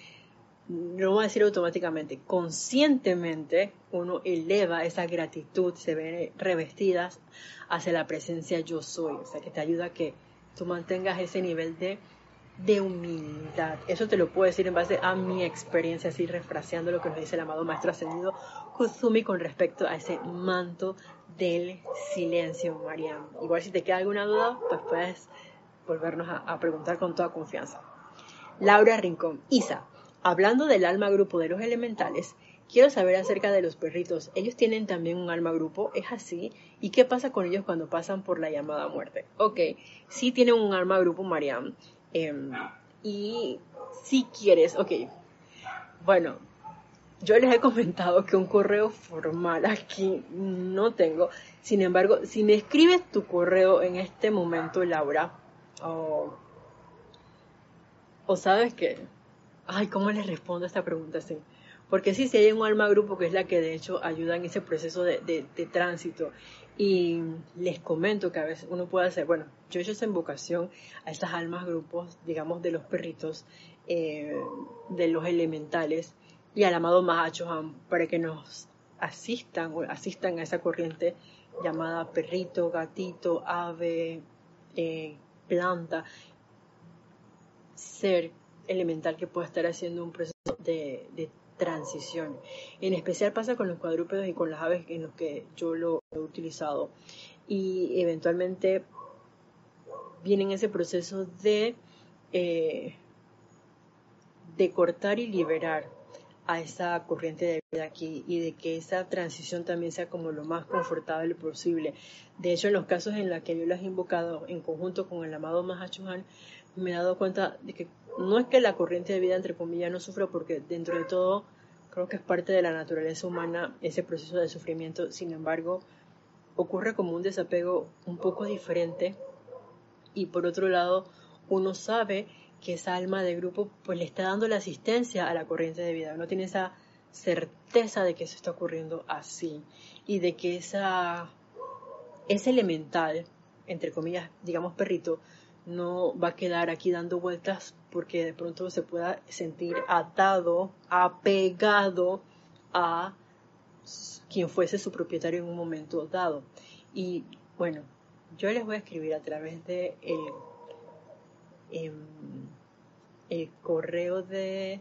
no voy a decir automáticamente, conscientemente uno eleva esa gratitud, se ve revestidas hacia la presencia yo soy, o sea que te ayuda a que tú mantengas ese nivel de, de humildad. Eso te lo puedo decir en base a mi experiencia, así refraseando lo que nos dice el amado Maestro Ascendido Kusumi con respecto a ese manto del silencio, Marian. Igual si te queda alguna duda, pues puedes volvernos a, a preguntar con toda confianza. Laura Rincón, Isa, hablando del alma grupo de los elementales, quiero saber acerca de los perritos. ¿Ellos tienen también un alma grupo? ¿Es así? ¿Y qué pasa con ellos cuando pasan por la llamada muerte? Ok, sí tienen un alma grupo, Mariam. Eh, y si quieres, ok, bueno, yo les he comentado que un correo formal aquí no tengo. Sin embargo, si me escribes tu correo en este momento, Laura, o... o sabes que, ay, ¿cómo les respondo a esta pregunta así? Porque sí, sí hay un alma grupo que es la que de hecho ayuda en ese proceso de, de, de tránsito. Y les comento que a veces uno puede hacer, bueno, yo he hecho esa invocación a esas almas grupos, digamos, de los perritos, eh, de los elementales, y al amado Mahachohan, para que nos asistan o asistan a esa corriente llamada perrito, gatito, ave, eh, planta, ser elemental que pueda estar haciendo un proceso de, de transición. En especial pasa con los cuadrúpedos y con las aves en los que yo lo he utilizado. Y eventualmente viene ese proceso de, eh, de cortar y liberar a esa corriente de vida aquí, y de que esa transición también sea como lo más confortable posible. De hecho, en los casos en los que yo las he invocado en conjunto con el amado Mahachohan, me he dado cuenta de que no es que la corriente de vida, entre comillas, no sufra, porque dentro de todo creo que es parte de la naturaleza humana ese proceso de sufrimiento. Sin embargo, ocurre como un desapego un poco diferente, y por otro lado uno sabe que esa alma de grupo pues le está dando la asistencia a la corriente de vida. Uno tiene esa certeza de que eso está ocurriendo así, y de que esa, ese elemental, entre comillas, digamos perrito, no va a quedar aquí dando vueltas porque de pronto se pueda sentir atado, apegado a quien fuese su propietario en un momento dado. Y bueno, yo les voy a escribir a través de el, eh, el correo de,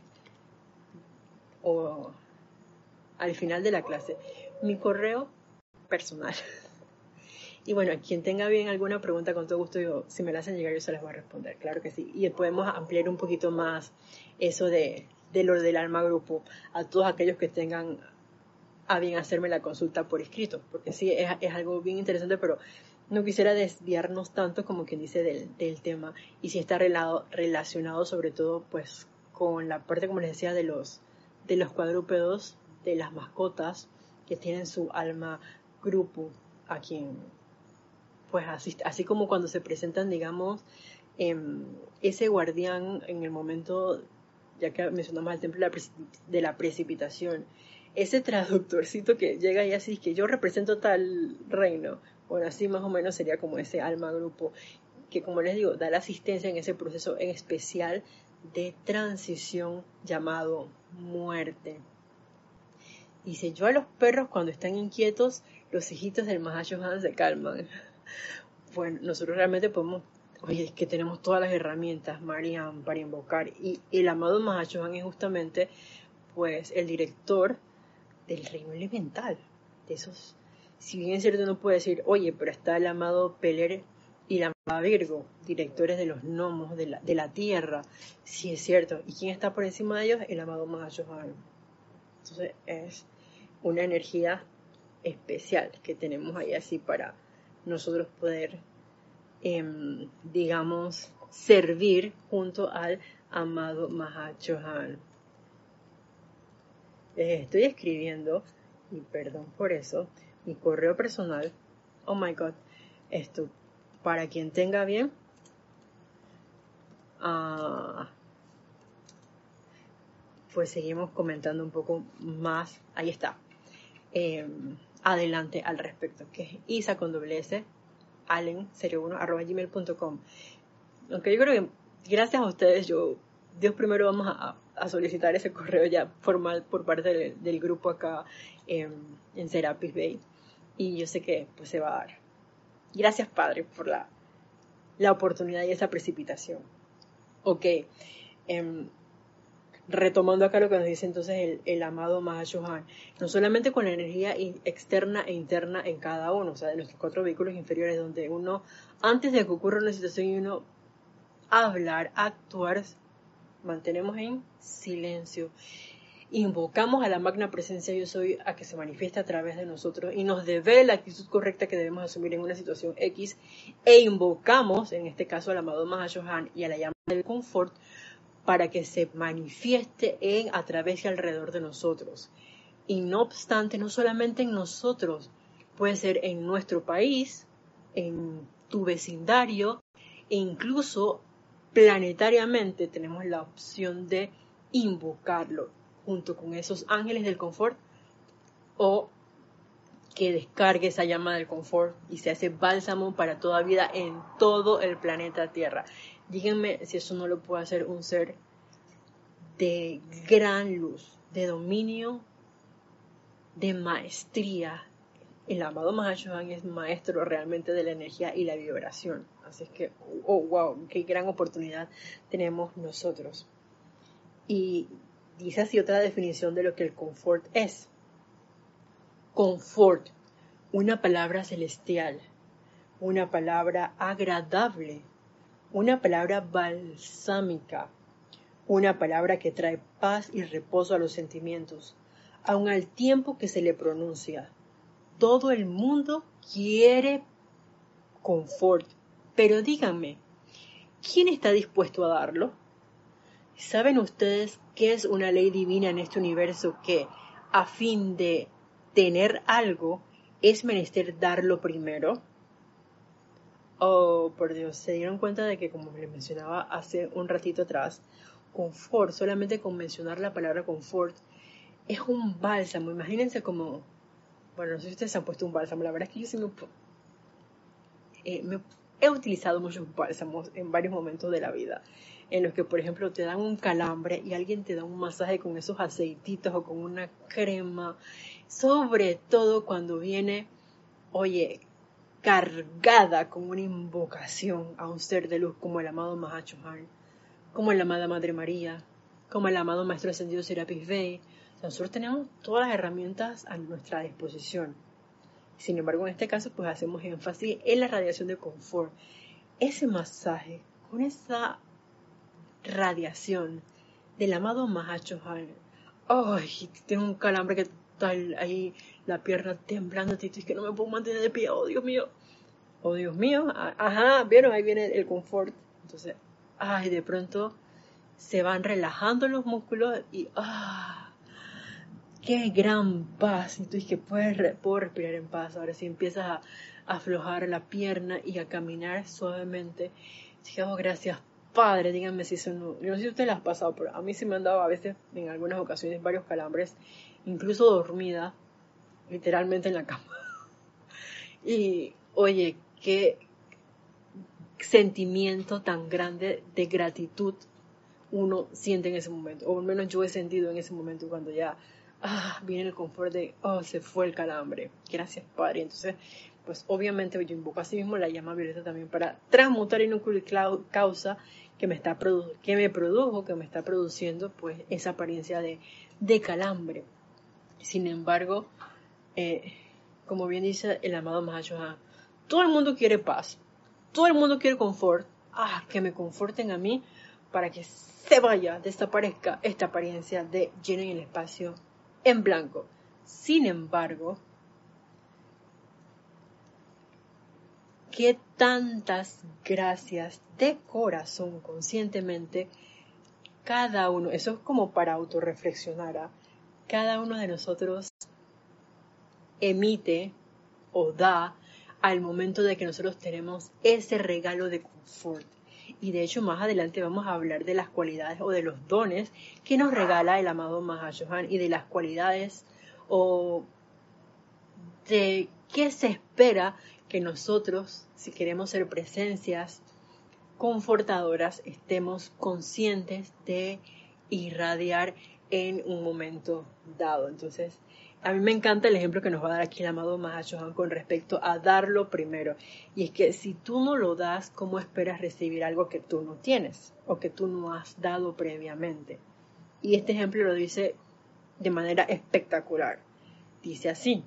o al final de la clase, mi correo personal. Y bueno, quien tenga bien alguna pregunta, con todo gusto, yo, si me la hacen llegar, yo se las voy a responder, claro que sí. Y podemos ampliar un poquito más eso de, de lo del alma grupo a todos aquellos que tengan a bien hacerme la consulta por escrito, porque sí, es, es algo bien interesante, pero no quisiera desviarnos tanto como quien dice del, del tema, y si está relado, relacionado sobre todo pues con la parte, como les decía, de los, de los cuadrúpedos, de las mascotas que tienen su alma grupo, a quien pues así, así como cuando se presentan, digamos, eh, ese guardián en el momento, ya que mencionamos el templo de la, de la precipitación, ese traductorcito que llega y así, que yo represento tal reino, bueno, así más o menos sería como ese alma grupo, que como les digo, da la asistencia en ese proceso en especial de transición llamado muerte. Dice, yo a los perros cuando están inquietos, los hijitos del Mahashohan se calman. Bueno, nosotros realmente podemos, oye, es que tenemos todas las herramientas, Mariam, para invocar, y el amado Mahashohan es justamente, pues, el director del reino elemental, de esos, si bien es cierto, uno puede decir, oye, pero está el amado Peler y la amada Virgo, directores de los gnomos, de la, de la tierra, sí es cierto, ¿y quién está por encima de ellos? El amado Mahashohan. Entonces, es una energía especial que tenemos ahí así para nosotros poder, eh, digamos, servir junto al amado Mahashohan. Les estoy escribiendo, y perdón por eso, mi correo personal, oh my god, esto, para quien tenga bien, uh, pues seguimos comentando un poco más, ahí está, eh, adelante al respecto, que es isa con doble s, allen cero uno arroba gmail punto com. Aunque yo creo que gracias a ustedes, yo, Dios primero vamos a, a solicitar ese correo ya formal por parte del, del grupo acá en, en Serapis Bay, y yo sé que pues se va a dar. Gracias, Padre, por la, la oportunidad y esa precipitación. Ok, eh, retomando acá lo que nos dice entonces el, el amado Mahashohan, no solamente con la energía externa e interna en cada uno, o sea, de nuestros cuatro vehículos inferiores, donde uno, antes de que ocurra una situación y uno hablar, actuar, mantenemos en silencio, invocamos a la magna presencia yo soy a que se manifieste a través de nosotros y nos devele la actitud correcta que debemos asumir en una situación X, e invocamos en este caso al amado Mahashohan y a la llama del confort para que se manifieste en, a través y alrededor de nosotros. Y no obstante, no solamente en nosotros, puede ser en nuestro país, en tu vecindario, e incluso planetariamente tenemos la opción de invocarlo junto con esos ángeles del confort, o que descargue esa llama del confort y se hace bálsamo para toda vida en todo el planeta Tierra. Díganme si eso no lo puede hacer un ser de gran luz, de dominio, de maestría. El amado Mahashohan es maestro realmente de la energía y la vibración. Así es que, oh, wow, qué gran oportunidad tenemos nosotros. Y dice así otra definición de lo que el confort es. Confort, una palabra celestial, una palabra agradable, una palabra balsámica, una palabra que trae paz y reposo a los sentimientos, aun al tiempo que se le pronuncia. Todo el mundo quiere confort, pero díganme, ¿quién está dispuesto a darlo? ¿Saben ustedes qué es una ley divina en este universo que, a fin de tener algo, es menester darlo primero? Oh, por Dios, ¿se dieron cuenta de que, como les mencionaba hace un ratito atrás, confort, solamente con mencionar la palabra confort, es un bálsamo? Imagínense como, bueno, no sé si ustedes se han puesto un bálsamo, la verdad es que yo sí me, eh, me he utilizado muchos bálsamos en varios momentos de la vida, en los que, por ejemplo, te dan un calambre y alguien te da un masaje con esos aceititos o con una crema, sobre todo cuando viene, oye, cargada con una invocación a un ser de luz como el amado Mahashohan, como la amada Madre María, como el amado Maestro Ascendido Serapis Bey. O sea, nosotros tenemos todas las herramientas a nuestra disposición. Sin embargo, en este caso, pues hacemos énfasis en la radiación de confort. Ese masaje, con esa radiación del amado Mahachohan. Ay, tengo un calambre que está ahí, la pierna temblando, tito, es que no me puedo mantener de pie, oh Dios mío. Oh Dios mío, ajá, vieron, ahí viene el confort. Entonces, ay, de pronto se van relajando los músculos y ah, qué gran paz. Y tú dices que puedes, puedo respirar en paz. Ahora sí empiezas a, a aflojar la pierna y a caminar suavemente. Dije, oh, gracias Padre, díganme si eso no, yo no sé si ustedes las han pasado, pero a mí sí me han dado a veces, en algunas ocasiones, varios calambres, incluso dormida, literalmente en la cama. Y, oye, qué sentimiento tan grande de gratitud uno siente en ese momento, o al menos yo he sentido en ese momento cuando ya ah, viene el confort de, oh, se fue el calambre, gracias Padre. Entonces, pues obviamente yo invoco a sí mismo la llama violeta también para transmutar en un causa que me, está produ- que me produjo, que me está produciendo pues esa apariencia de, de calambre. Sin embargo, eh, como bien dice el amado Mahachohan, todo el mundo quiere paz, todo el mundo quiere confort, ah, que me conforten a mí para que se vaya, desaparezca esta apariencia de llenen el espacio en blanco. Sin embargo, qué tantas gracias de corazón, conscientemente, cada uno, eso es como para autorreflexionar, ¿eh? Cada uno de nosotros emite o da al momento de que nosotros tenemos ese regalo de confort. Y de hecho más adelante vamos a hablar de las cualidades o de los dones que nos regala el amado Mahachohan y de las cualidades o de qué se espera que nosotros, si queremos ser presencias confortadoras, estemos conscientes de irradiar en un momento dado. Entonces, a mí me encanta el ejemplo que nos va a dar aquí el amado Mahachohan con respecto a darlo primero. Y es que si tú no lo das, ¿cómo esperas recibir algo que tú no tienes o que tú no has dado previamente? Y este ejemplo lo dice de manera espectacular. Dice así: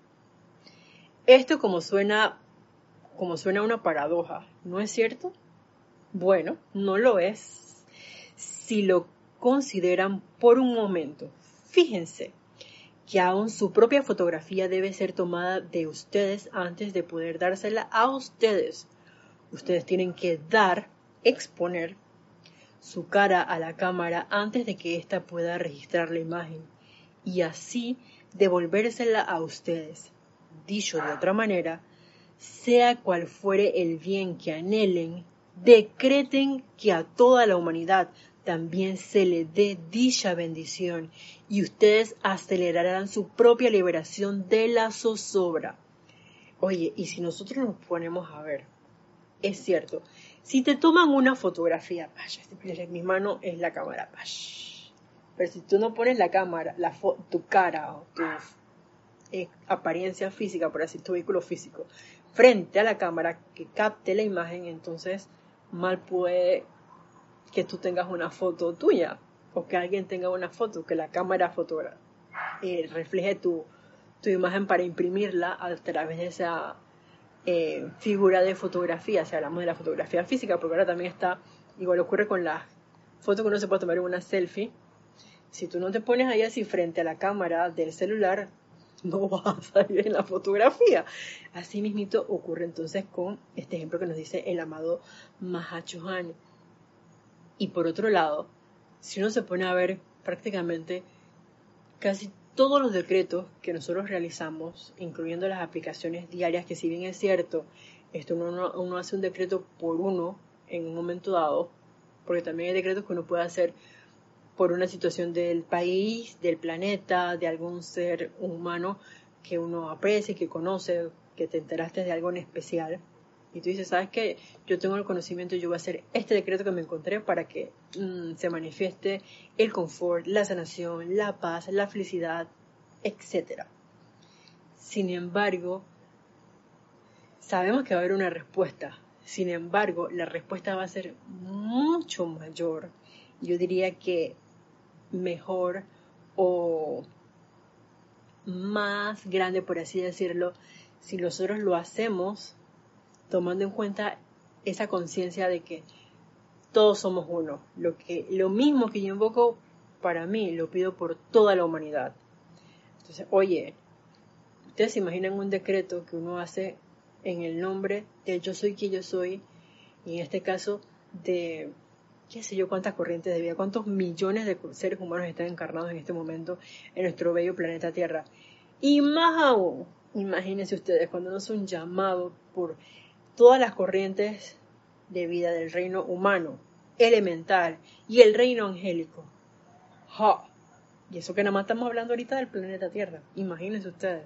esto como suena, como suena una paradoja, ¿no es cierto? Bueno, no lo es si lo consideran por un momento. Fíjense que aún su propia fotografía debe ser tomada de ustedes antes de poder dársela a ustedes. Ustedes tienen que dar, exponer su cara a la cámara antes de que ésta pueda registrar la imagen y así devolvérsela a ustedes. Dicho de otra manera, sea cual fuere el bien que anhelen, decreten que a toda la humanidad también se le dé dicha bendición y ustedes acelerarán su propia liberación de la zozobra. Oye, y si nosotros nos ponemos a ver, es cierto, si te toman una fotografía, vaya, mi mano es la cámara, vaya, pero si tú no pones la cámara, la fo- tu cara o tu eh, apariencia física, por así, tu vehículo físico, frente a la cámara que capte la imagen, entonces mal puede que tú tengas una foto tuya o que alguien tenga una foto, que la cámara fotogra eh, refleje tu, tu imagen para imprimirla a través de esa eh, figura de fotografía, si hablamos de la fotografía física, porque ahora también está, igual ocurre con las fotos que uno se puede tomar en una selfie. Si tú no te pones ahí así frente a la cámara del celular, no vas a salir en la fotografía. Así mismito ocurre entonces con este ejemplo que nos dice el amado Mahachohan. Y por otro lado, si uno se pone a ver prácticamente casi todos los decretos que nosotros realizamos, incluyendo las aplicaciones diarias, que si bien es cierto, esto uno, uno hace un decreto por uno en un momento dado, porque también hay decretos que uno puede hacer por una situación del país, del planeta, de algún ser humano que uno aprecie, que conoce, que te enteraste de algo en especial. Y tú dices, ¿sabes qué? Yo tengo el conocimiento, yo voy a hacer este decreto que me encontré para que mmm, se manifieste el confort, la sanación, la paz, la felicidad, etcétera. Sin embargo, sabemos que va a haber una respuesta. Sin embargo, la respuesta va a ser mucho mayor. Yo diría que mejor o más grande, por así decirlo, si nosotros lo hacemos tomando en cuenta esa conciencia de que todos somos uno. Lo que, lo mismo que yo invoco para mí, lo pido por toda la humanidad. Entonces, oye, ustedes se imaginan un decreto que uno hace en el nombre de yo soy quien yo soy, y en este caso de qué sé yo cuántas corrientes de vida, cuántos millones de seres humanos están encarnados en este momento en nuestro bello planeta Tierra. Y más aún, imagínense ustedes, cuando uno hace un llamado por todas las corrientes de vida del reino humano, elemental y el reino angélico. ¡Ja! Y eso que nada más estamos hablando ahorita del planeta Tierra. Imagínense ustedes.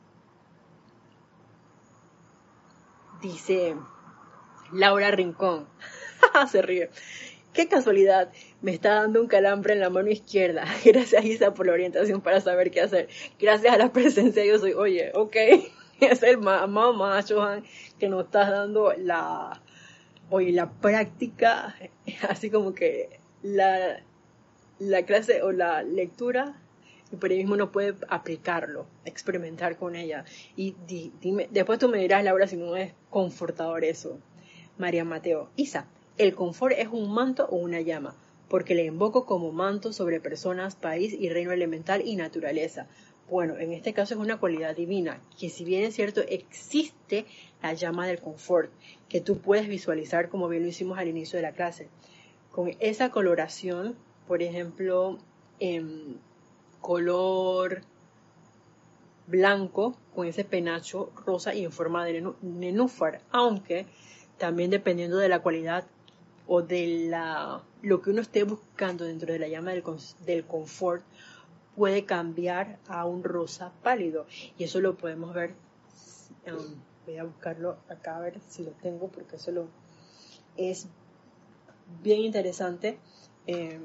Dice Laura Rincón. Se ríe. Qué casualidad, me está dando un calambre en la mano izquierda. Gracias, Isa, por la orientación para saber qué hacer. Gracias a la presencia yo soy. Oye, ok, es el amado Mahashohan que nos está dando la, oye, la práctica, así como que la, la clase o la lectura, y por ahí mismo uno puede aplicarlo, experimentar con ella. Y di, dime, después tú me dirás, Laura, si no es confortador eso. María Mateo, Isa, el confort es un manto o una llama, porque le invoco como manto sobre personas, país y reino elemental y naturaleza. Bueno, en este caso es una cualidad divina, que si bien es cierto, existe la llama del confort, que tú puedes visualizar como bien lo hicimos al inicio de la clase. Con esa coloración, por ejemplo, en color blanco, con ese penacho rosa y en forma de nenúfar, aunque también dependiendo de la cualidad o de la, lo que uno esté buscando dentro de la llama del, del confort, puede cambiar a un rosa pálido. Y eso lo podemos ver, um, voy a buscarlo acá a ver si lo tengo, porque eso lo, es bien interesante, eh,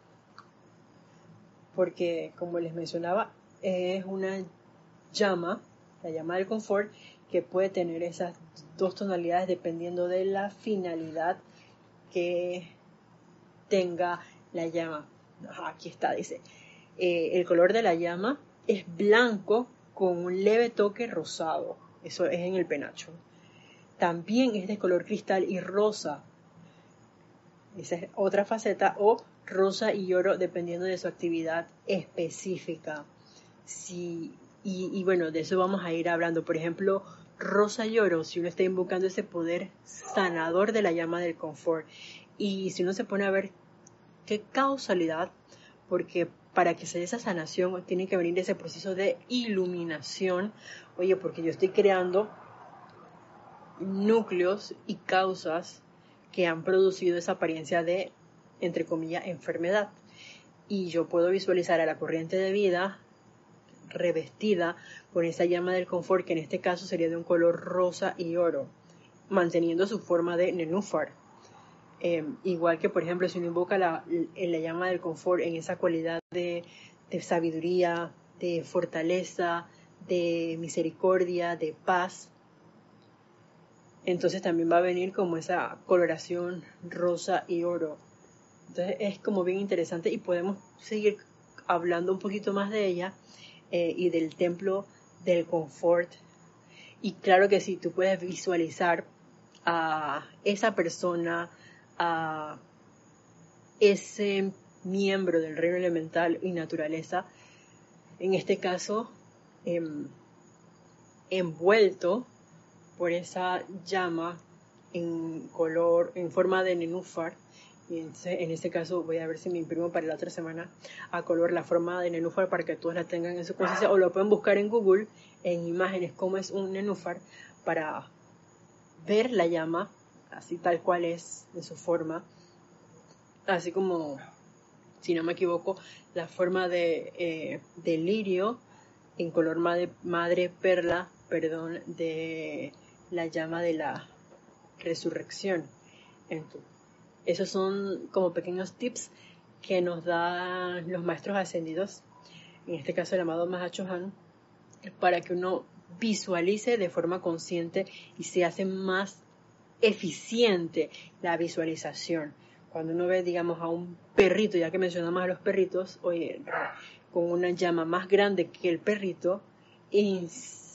porque como les mencionaba, es una llama, la llama del confort, que puede tener esas dos tonalidades dependiendo de la finalidad que tenga la llama. Ajá, aquí está, dice. Eh, el color de la llama es blanco con un leve toque rosado. Eso es en el penacho. También es de color cristal y rosa. Esa es otra faceta, o rosa y oro, dependiendo de su actividad específica. Si, y, y bueno, de eso vamos a ir hablando. Por ejemplo, rosa y oro, si uno está invocando ese poder sanador de la llama del confort. Y si uno se pone a ver qué causalidad, porque para que se dé esa sanación tiene que venir ese proceso de iluminación. Oye, porque yo estoy creando núcleos y causas que han producido esa apariencia de, entre comillas, enfermedad. Y yo puedo visualizar a la corriente de vida revestida con esa llama del confort, que en este caso sería de un color rosa y oro, manteniendo su forma de nenúfar. Eh, igual que, por ejemplo, si uno invoca la, la llama del confort en esa cualidad de, de sabiduría, de fortaleza, de misericordia, de paz, entonces también va a venir como esa coloración rosa y oro. Entonces es como bien interesante y podemos seguir hablando un poquito más de ella eh, y del templo del confort. Y claro que sí, tú puedes visualizar a esa persona, a ese miembro del reino elemental y naturaleza, en este caso eh, envuelto por esa llama en color, en forma de nenúfar. Y entonces, en este caso voy a ver si me imprimo para la otra semana a color la forma de nenúfar para que todos la tengan en su conciencia, o lo pueden buscar en Google en imágenes cómo es un nenúfar para ver la llama así tal cual es en su forma, así como, si no me equivoco, la forma de, eh, de lirio en color madre, madre perla, perdón, de la llama de la resurrección. Entonces, esos son como pequeños tips que nos dan los maestros ascendidos, en este caso el amado Mahashohan, para que uno visualice de forma consciente y se hace más eficiente la visualización. Cuando uno ve, digamos, a un perrito, ya que mencionamos a los perritos, oye, con una llama más grande que el perrito,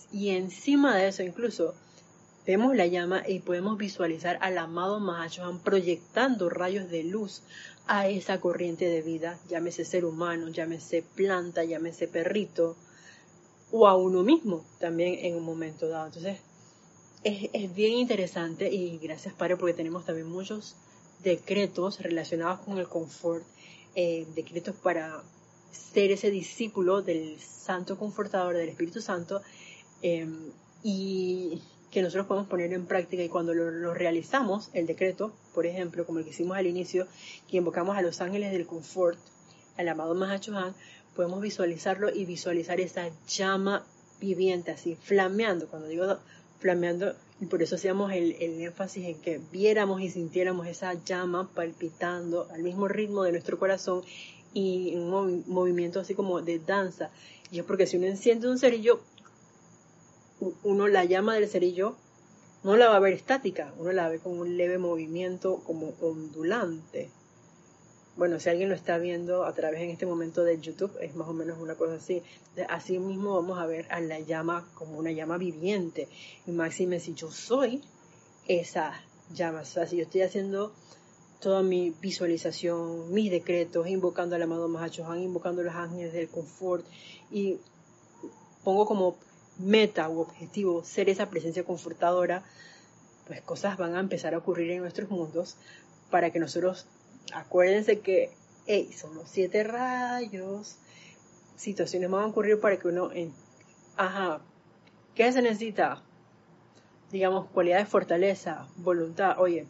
Y encima de eso incluso vemos la llama y podemos visualizar al amado Mahashohan proyectando rayos de luz a esa corriente de vida, llámese ser humano, llámese planta, llámese perrito, o a uno mismo también en un momento dado. Entonces es, es bien interesante, y gracias Padre porque tenemos también muchos decretos relacionados con el confort, eh, decretos para ser ese discípulo del Santo Confortador, del Espíritu Santo, eh, y que nosotros podemos poner en práctica. Y cuando lo, lo realizamos, el decreto, por ejemplo, como el que hicimos al inicio, que invocamos a los ángeles del confort, al amado Mahashohan, podemos visualizarlo y visualizar esa llama viviente, así, flameando. Cuando digo flameando, y por eso hacíamos el, el énfasis en que viéramos y sintiéramos esa llama palpitando al mismo ritmo de nuestro corazón, y un mov- movimiento así como de danza. Y es porque si uno enciende un cerillo, uno la llama del cerillo no la va a ver estática, uno la ve con un leve movimiento como ondulante. Bueno, si alguien lo está viendo a través en este momento de YouTube, es más o menos una cosa así. Así mismo vamos a ver a la llama como una llama viviente. Y máxime si yo soy esa llama. O sea, si yo estoy haciendo toda mi visualización, mis decretos, invocando al amado Mahashohan, invocando a los ángeles del confort, y pongo como meta u objetivo ser esa presencia confortadora, pues cosas van a empezar a ocurrir en nuestros mundos para que nosotros, acuérdense que hey, son los siete rayos, situaciones van a ocurrir para que uno, en, ajá, ¿qué se necesita? Digamos, cualidad de fortaleza, voluntad. Oye,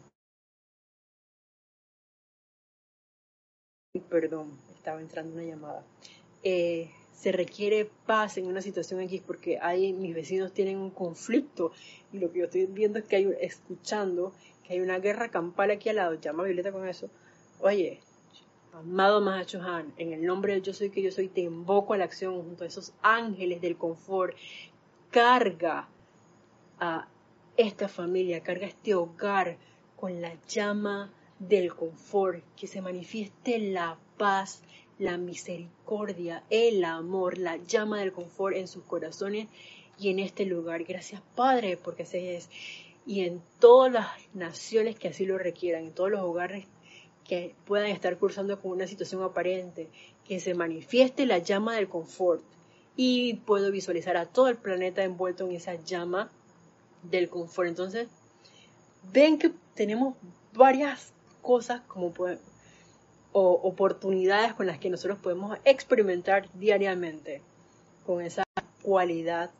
perdón, estaba entrando una llamada. Eh, se requiere paz en una situación X porque hay, mis vecinos tienen un conflicto, y lo que yo estoy viendo es que hay, escuchando que hay una guerra campal aquí al lado. Llama a Violeta con eso. Oye, amado Mahashohan, en el nombre de yo soy que yo soy, te invoco a la acción junto a esos ángeles del confort. Carga a esta familia, carga este hogar con la llama del confort, que se manifieste la paz, la misericordia, el amor, la llama del confort en sus corazones y en este lugar. Gracias Padre, porque así es. Y en todas las naciones que así lo requieran, en todos los hogares que puedan estar cursando con una situación aparente, que se manifieste la llama del confort. Y puedo visualizar a todo el planeta envuelto en esa llama del confort. Entonces, ven que tenemos varias cosas como pueden, o oportunidades con las que nosotros podemos experimentar diariamente con esa cualidad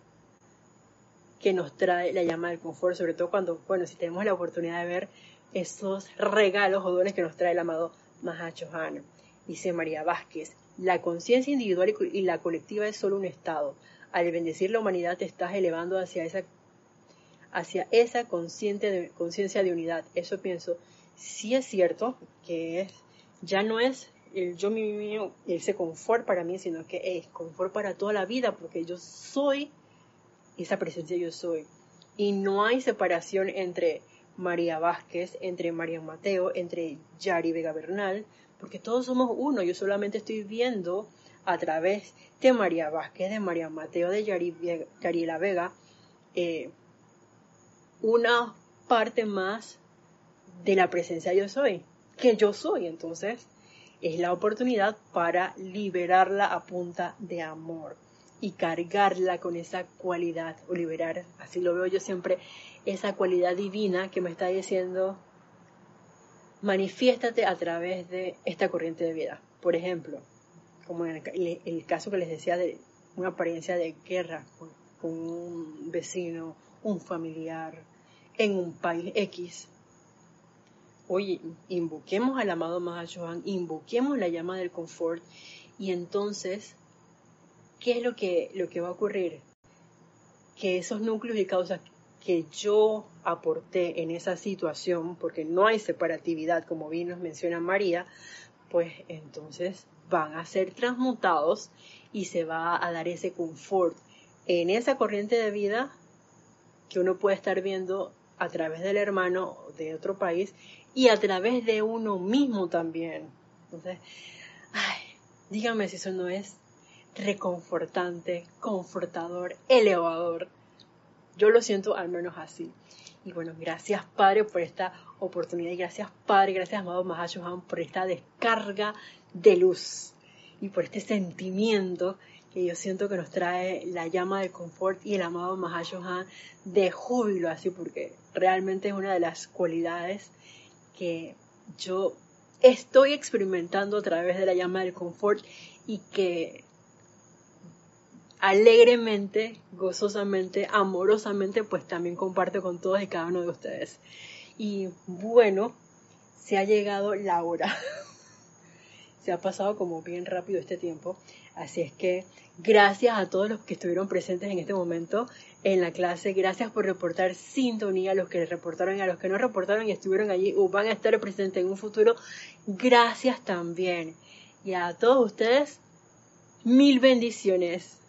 que nos trae la llama del confort, sobre todo cuando, bueno, si tenemos la oportunidad de ver esos regalos o dones que nos trae el amado Mahashohan. Dice María Vázquez, la conciencia individual y la colectiva es solo un estado. Al bendecir la humanidad te estás elevando hacia esa hacia esa conciencia de, conciencia de unidad. Eso pienso, sí es cierto que es, ya no es el yo mío, ese confort para mí, sino que es confort para toda la vida, porque yo soy esa presencia, yo soy. Y no hay separación entre María Vázquez, entre María Mateo, entre Yari Vega Bernal, porque todos somos uno. Yo solamente estoy viendo a través de María Vázquez, de María Mateo, de Yari, Yariela Vega, eh, una parte más de la presencia yo soy, que yo soy. Entonces es la oportunidad para liberarla a punta de amor y cargarla con esa cualidad, o liberar, así lo veo yo siempre, esa cualidad divina que me está diciendo, manifiéstate a través de esta corriente de vida. Por ejemplo, como en el, el caso que les decía de una apariencia de guerra con, con un vecino, un familiar, en un país X. Oye, invoquemos al amado Mahashohan, invoquemos la llama del confort, y entonces, ¿qué es lo que, lo que va a ocurrir? Que esos núcleos y causas que yo aporté en esa situación, porque no hay separatividad, como bien nos menciona María, pues entonces van a ser transmutados y se va a dar ese confort en esa corriente de vida que uno puede estar viendo a través del hermano de otro país y a través de uno mismo también. Entonces, ay, dígame si eso no es reconfortante, confortador, elevador. Yo lo siento al menos así. Y bueno, gracias Padre por esta oportunidad y gracias Padre, gracias amado Mahashohan por esta descarga de luz y por este sentimiento que yo siento que nos trae la llama del confort y el amado Mahashohan de júbilo, así porque realmente es una de las cualidades que yo estoy experimentando a través de la llama del confort y que alegremente, gozosamente, amorosamente, pues también comparto con todos y cada uno de ustedes. Y bueno, se ha llegado la hora. Se ha pasado como bien rápido este tiempo. Así es que gracias a todos los que estuvieron presentes en este momento en la clase. Gracias por reportar sintonía, a los que reportaron y a los que no reportaron y estuvieron allí o van a estar presentes en un futuro. Gracias también. Y a todos ustedes, mil bendiciones.